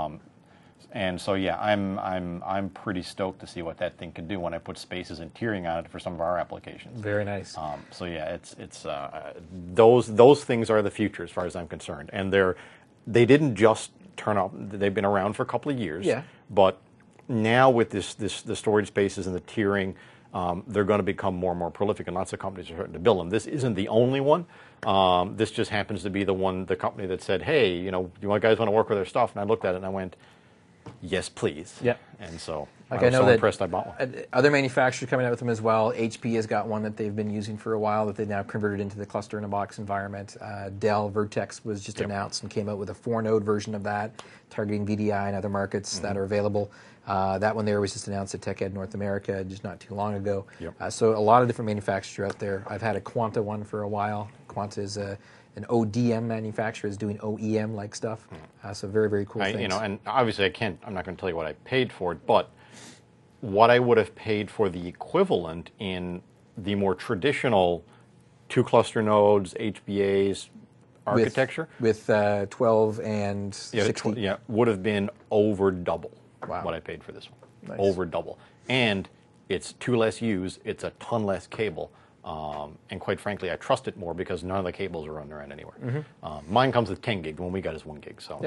And so yeah, I'm pretty stoked to see what that thing can do when I put spaces and tiering on it for some of our applications. Very nice. So yeah, it's those things are the future as far as I'm concerned, and they didn't just turn up. They've been around for a couple of years. Yeah. But now with the storage spaces and the tiering, they're going to become more and more prolific, and lots of companies are starting to build them. This isn't the only one. This just happens to be the company that said, hey, you guys want to work with our stuff? And I looked at it and I went, yes, please. Yeah. And so Like I was I know so that impressed I bought one. Other manufacturers coming out with them as well. HP has got one that they've been using for a while that they've now converted into the cluster in a box environment. Dell Vertex was just announced and came out with a 4-node version of that, targeting VDI and other markets that are available. That one there was just announced at TechEd North America just not too long ago. Yep. So a lot of different manufacturers out there. I've had a Quanta one for a while. Quanta is an ODM manufacturer, is doing OEM-like stuff. So very, very cool things. And obviously I'm not going to tell you what I paid for it, but what I would have paid for the equivalent in the more traditional 2 cluster nodes, HBAs architecture. With 12 and 60. Would have been over double Wow. what I paid for this one. Nice. Over double. And it's 2 less U's, it's a ton less cable. And quite frankly, I trust it more because none of the cables are on their end anywhere. Mine comes with 10 gig. The one we got is 1 gig. So.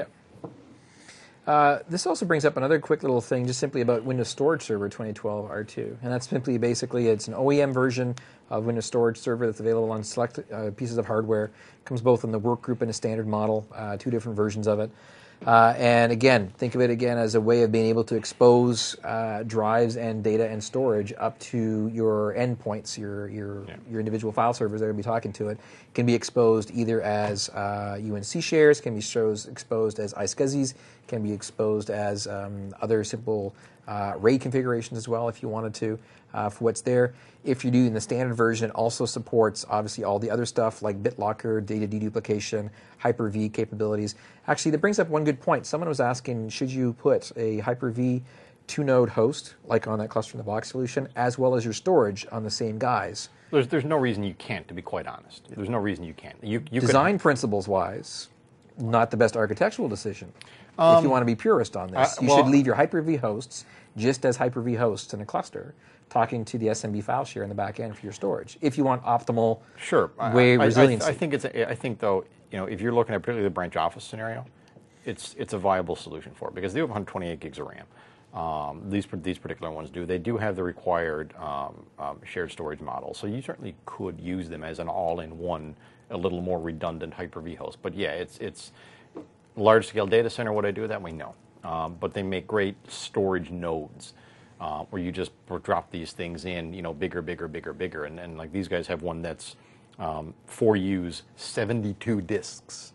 Yeah. This also brings up another quick little thing just simply about Windows Storage Server 2012 R2. And that's simply basically it's an OEM version of Windows Storage Server that's available on select pieces of hardware. Comes both in the workgroup and a standard model, 2 different versions of it. And again, think of it again as a way of being able to expose drives and data and storage up to your endpoints, your individual file servers that are going to be talking to it. Can be exposed either as UNC shares, can be exposed as iSCSIs, can be exposed as other simple RAID configurations as well if you wanted to for what's there. If you're doing the standard version, it also supports obviously all the other stuff like BitLocker, data deduplication, Hyper-V capabilities. Actually, that brings up one good point. Someone was asking, should you put a Hyper-V 2-node host, like on that cluster-in-the-box solution, as well as your storage on the same guys? There's no reason you can't, to be quite honest. There's no reason you can't. You Design principles-wise, not the best architectural decision. If you want to be purist on this, you should leave your Hyper-V hosts just as Hyper-V hosts in a cluster, talking to the SMB file share in the back end for your storage. If you want optimal resiliency. I think though, if you're looking at particularly the branch office scenario, it's a viable solution for it because they have 128 gigs of RAM. These particular ones do. They do have the required shared storage model, so you certainly could use them as an all-in-one, a little more redundant Hyper-V host. But yeah, it's large-scale data center. Would I do it that way? No. But they make great storage nodes where you just drop these things in, bigger, and like these guys have one that's 4 U's, 72 disks,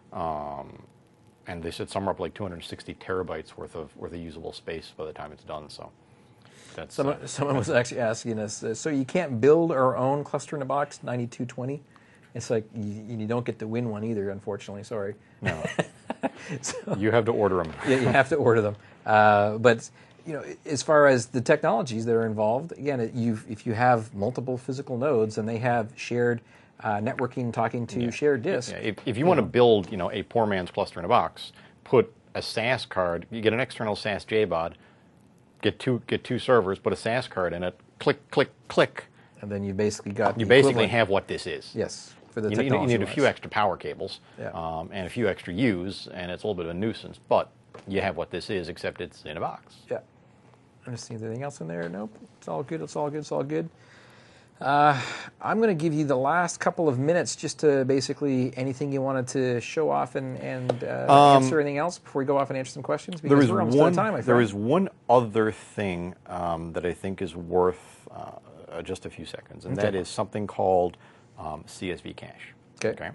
and they said some are up like 260 terabytes worth of usable space by the time it's done. So that's someone was actually asking us, so you can't build our own cluster in a box 9220? It's like you don't get to win one either, unfortunately. Sorry. No. So, you have to order them. Yeah, you have to order them. But as far as the technologies that are involved, again, if you have multiple physical nodes and they have shared networking, talking to shared disks. Yeah, if you want to build, a poor man's cluster in a box, put a SAS card. You get an external SAS JBOD, get two servers, put a SAS card in it, click, click, click. And then you basically got You the basically equivalent- have what this is. Yes, for the You technology. need a few extra power cables, Yeah. and a few extra U's, and it's a little bit of a nuisance. But you have what this is, except it's in a box. Yeah. I'm just seeing anything else in there. Nope. It's all good. It's all good. It's all good. I'm going to give you the last couple of minutes just to basically anything you wanted to show off and answer anything else before we go off and answer some questions. Because There is we're almost out of time, my There friend. is one other thing that I think is worth just a few seconds, and Okay. that is something called CSV cache. Okay.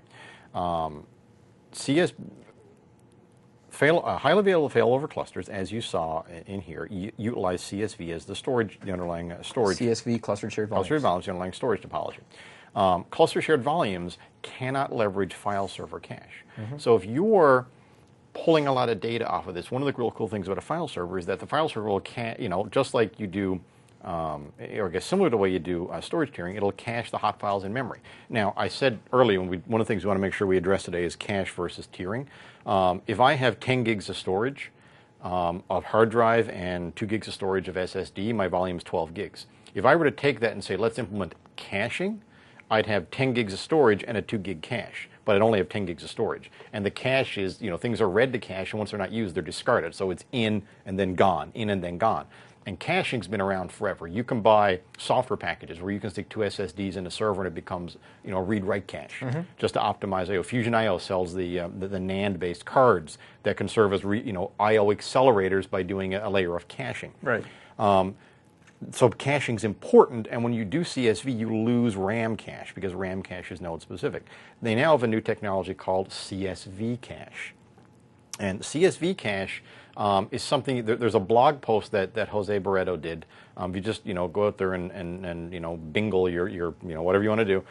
Highly available failover clusters, as you saw in here, utilize CSV as the storage, the underlying storage. CSV, clustered shared volumes. Cluster volumes, the underlying storage topology. Cluster shared volumes cannot leverage file server cache. So if you're pulling a lot of data off of this, one of the real cool things about a file server is that the file server will, just like you do, or I guess similar to the way you do storage tiering, it'll cache the hot files in memory. Now, I said earlier, one of the things we want to make sure we address today is cache versus tiering. If I have 10 gigs of storage of hard drive and 2 gigs of storage of SSD, my volume is 12 gigs. If I were to take that and say, let's implement caching, I'd have 10 gigs of storage and a 2 gig cache, but I'd only have 10 gigs of storage. And the cache is, things are read to cache, and once they're not used, they're discarded. So it's in and then gone, in and then gone. And caching's been around forever. You can buy software packages where you can stick 2 SSDs in a server and it becomes, a read-write cache, just to optimize I/O. Fusion I/O sells the NAND-based cards that can serve as I/O accelerators by doing a layer of caching. Right. So caching's important, and when you do CSV, you lose RAM cache because RAM cache is node specific. They now have a new technology called CSV cache. And CSV cache is something. There's a blog post that Jose Barreto did. If you just go out there and bingle your whatever you want to do,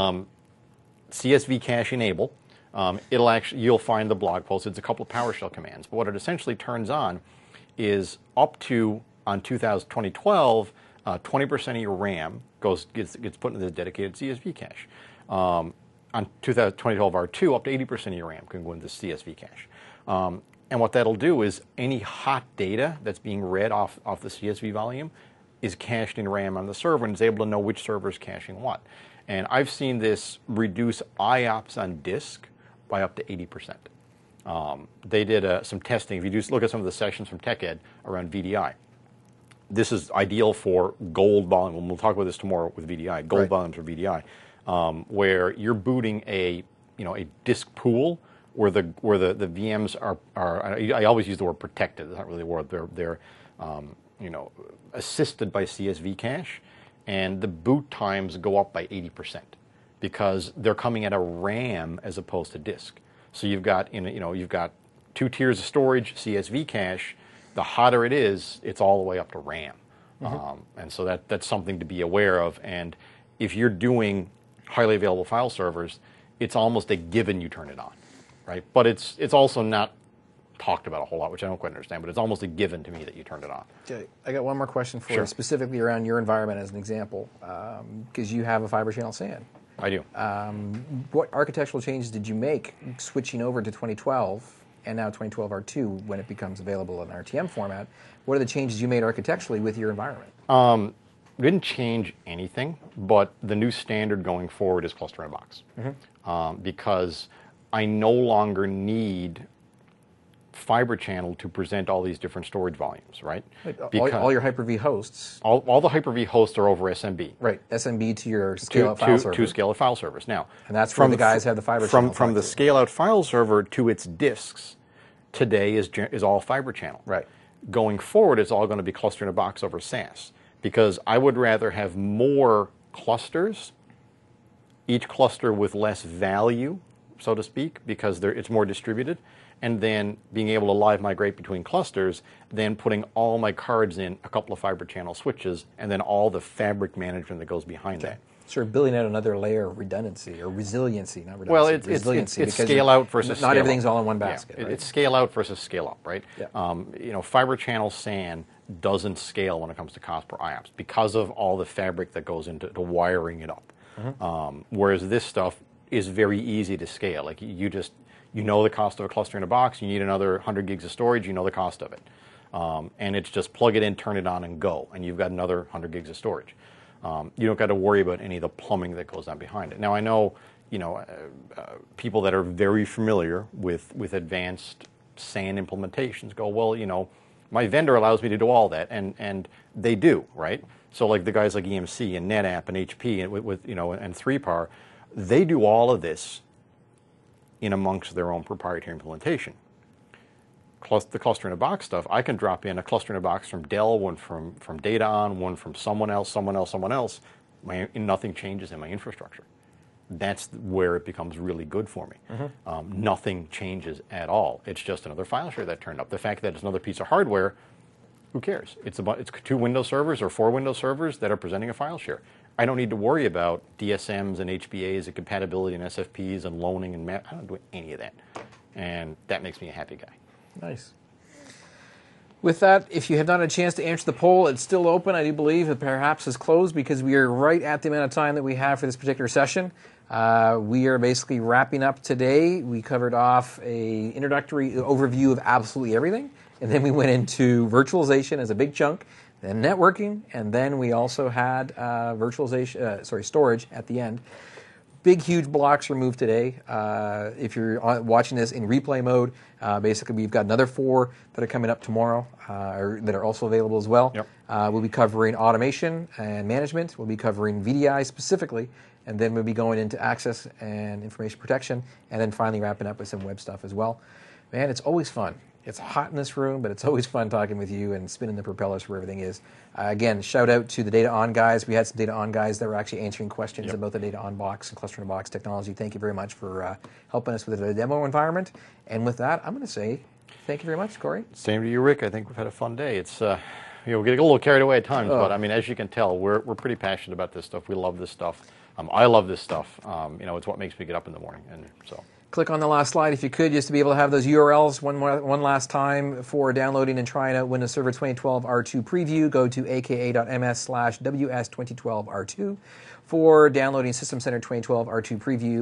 CSV cache enable. You'll find the blog post. It's a couple of PowerShell commands. But what it essentially turns on is up to on 2012, 20% of your RAM gets put into the dedicated CSV cache. On 2012 R2, up to 80% of your RAM can go into the CSV cache. And what that'll do is any hot data that's being read off the CSV volume is cached in RAM on the server and is able to know which server is caching what. And I've seen this reduce IOPS on disk by up to 80%. They did some testing. If you just look at some of the sessions from TechEd around VDI, this is ideal for gold volume. And we'll talk about this tomorrow with VDI, gold volumes for VDI, where you're booting a disk pool where the VMs are I always use the word protected. It's not really the word. They're assisted by CSV cache, and the boot times go up by 80% because they're coming at a RAM as opposed to disk. So you've got you've got 2 tiers of storage, CSV cache. The hotter it is, it's all the way up to RAM, and so that's something to be aware of. And if you're doing highly available file servers, it's almost a given you turn it on, right? But it's also not talked about a whole lot, which I don't quite understand. But it's almost a given to me that you turn it on. Okay, I got one more question for Sure. you, specifically around your environment as an example, because you have a fiber channel SAN. I do. What architectural changes did you make switching over to 2012 and now 2012 R2 when it becomes available in RTM format? What are the changes you made architecturally with your environment? We didn't change anything, but the new standard going forward is cluster in a box. Because I no longer need fiber channel to present all these different storage volumes, right? All your Hyper-V hosts. All the Hyper-V hosts are over SMB. Right, SMB to your scale-out file server. To scale-out file servers. Now, And that's where the guys have the fiber channel From the talk to. scale-out file server to its disks, today is all fiber channel. Right. Going forward, it's all going to be cluster in a box over SAS, because I would rather have more clusters, each cluster with less value, so to speak, because it's more distributed, and then being able to live migrate between clusters, then putting all my cards in a couple of fiber channel switches, and then all the fabric management that goes behind that. Sort of building out another layer of redundancy or resiliency, not redundancy. Well, it's resiliency it's because scale out versus not scale everything's up. all in one Yeah, basket. Right? It's scale out versus scale up, right? Yeah. Fiber channel SAN doesn't scale when it comes to cost per IOPS because of all the fabric that goes into wiring it up. Whereas this stuff is very easy to scale. Like you know the cost of a cluster in a box. You need another 100 gigs of storage. You know the cost of it. And it's just plug it in, turn it on, and go. And you've got another 100 gigs of storage. You don't got to worry about any of the plumbing that goes on behind it. Now, I know, people that are very familiar with advanced SAN implementations go, well, my vendor allows me to do all that, and they do, right? So like the guys like EMC and NetApp and HP and and 3PAR, they do all of this in amongst their own proprietary implementation. The cluster in a box stuff, I can drop in a cluster in a box from Dell, one from Dataon, one from someone else. Nothing changes in my infrastructure. That's where it becomes really good for me. Nothing changes at all. It's just another file share that turned up. The fact that it's another piece of hardware, who cares? It's 2 Windows servers or 4 Windows servers that are presenting a file share. I don't need to worry about DSMs and HBAs and compatibility and SFPs and loaning and I don't do any of that. And that makes me a happy guy. Nice. With that, if you have not had a chance to answer the poll, it's still open. I do believe it perhaps is closed because we are right at the amount of time that we have for this particular session. We are basically wrapping up today. We covered off a introductory overview of absolutely everything, and then we went into virtualization as a big chunk, then networking, and then we also had storage at the end. Big, huge blocks removed today. If you're watching this in replay mode, basically we've got another 4 that are coming up tomorrow that are also available as well. Yep. We'll be covering automation and management. We'll be covering VDI specifically, and then we'll be going into access and information protection, and then finally wrapping up with some web stuff as well. Man, it's always fun. It's hot in this room, but it's always fun talking with you and spinning the propellers where everything is. Again, shout out to the Data On guys. We had some Data On guys that were actually answering questions about the Data On box and cluster in a box technology. Thank you very much for helping us with the demo environment. And with that, I'm going to say thank you very much, Corey. Same to you, Rick. I think we've had a fun day. It's we get a little carried away at times, but I mean, as you can tell, we're pretty passionate about this stuff. We love this stuff. I love this stuff. It's what makes me get up in the morning, and so. Click on the last slide if you could, just to be able to have those URLs one last time for downloading and trying out Windows Server 2012 R2 Preview. Go to aka.ms/WS2012R2. For downloading System Center 2012 R2 Preview,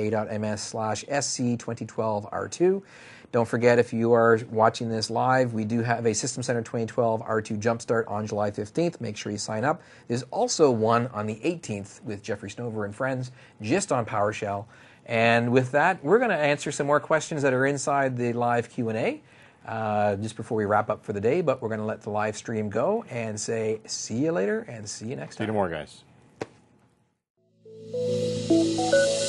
aka.ms/SC2012R2. Don't forget, if you are watching this live, we do have a System Center 2012 R2 Jumpstart on July 15th. Make sure you sign up. There's also one on the 18th with Jeffrey Snover and friends, just on PowerShell. And with that, we're going to answer some more questions that are inside the live Q&A just before we wrap up for the day. But we're going to let the live stream go and say see you later and see you next time. See you tomorrow, guys.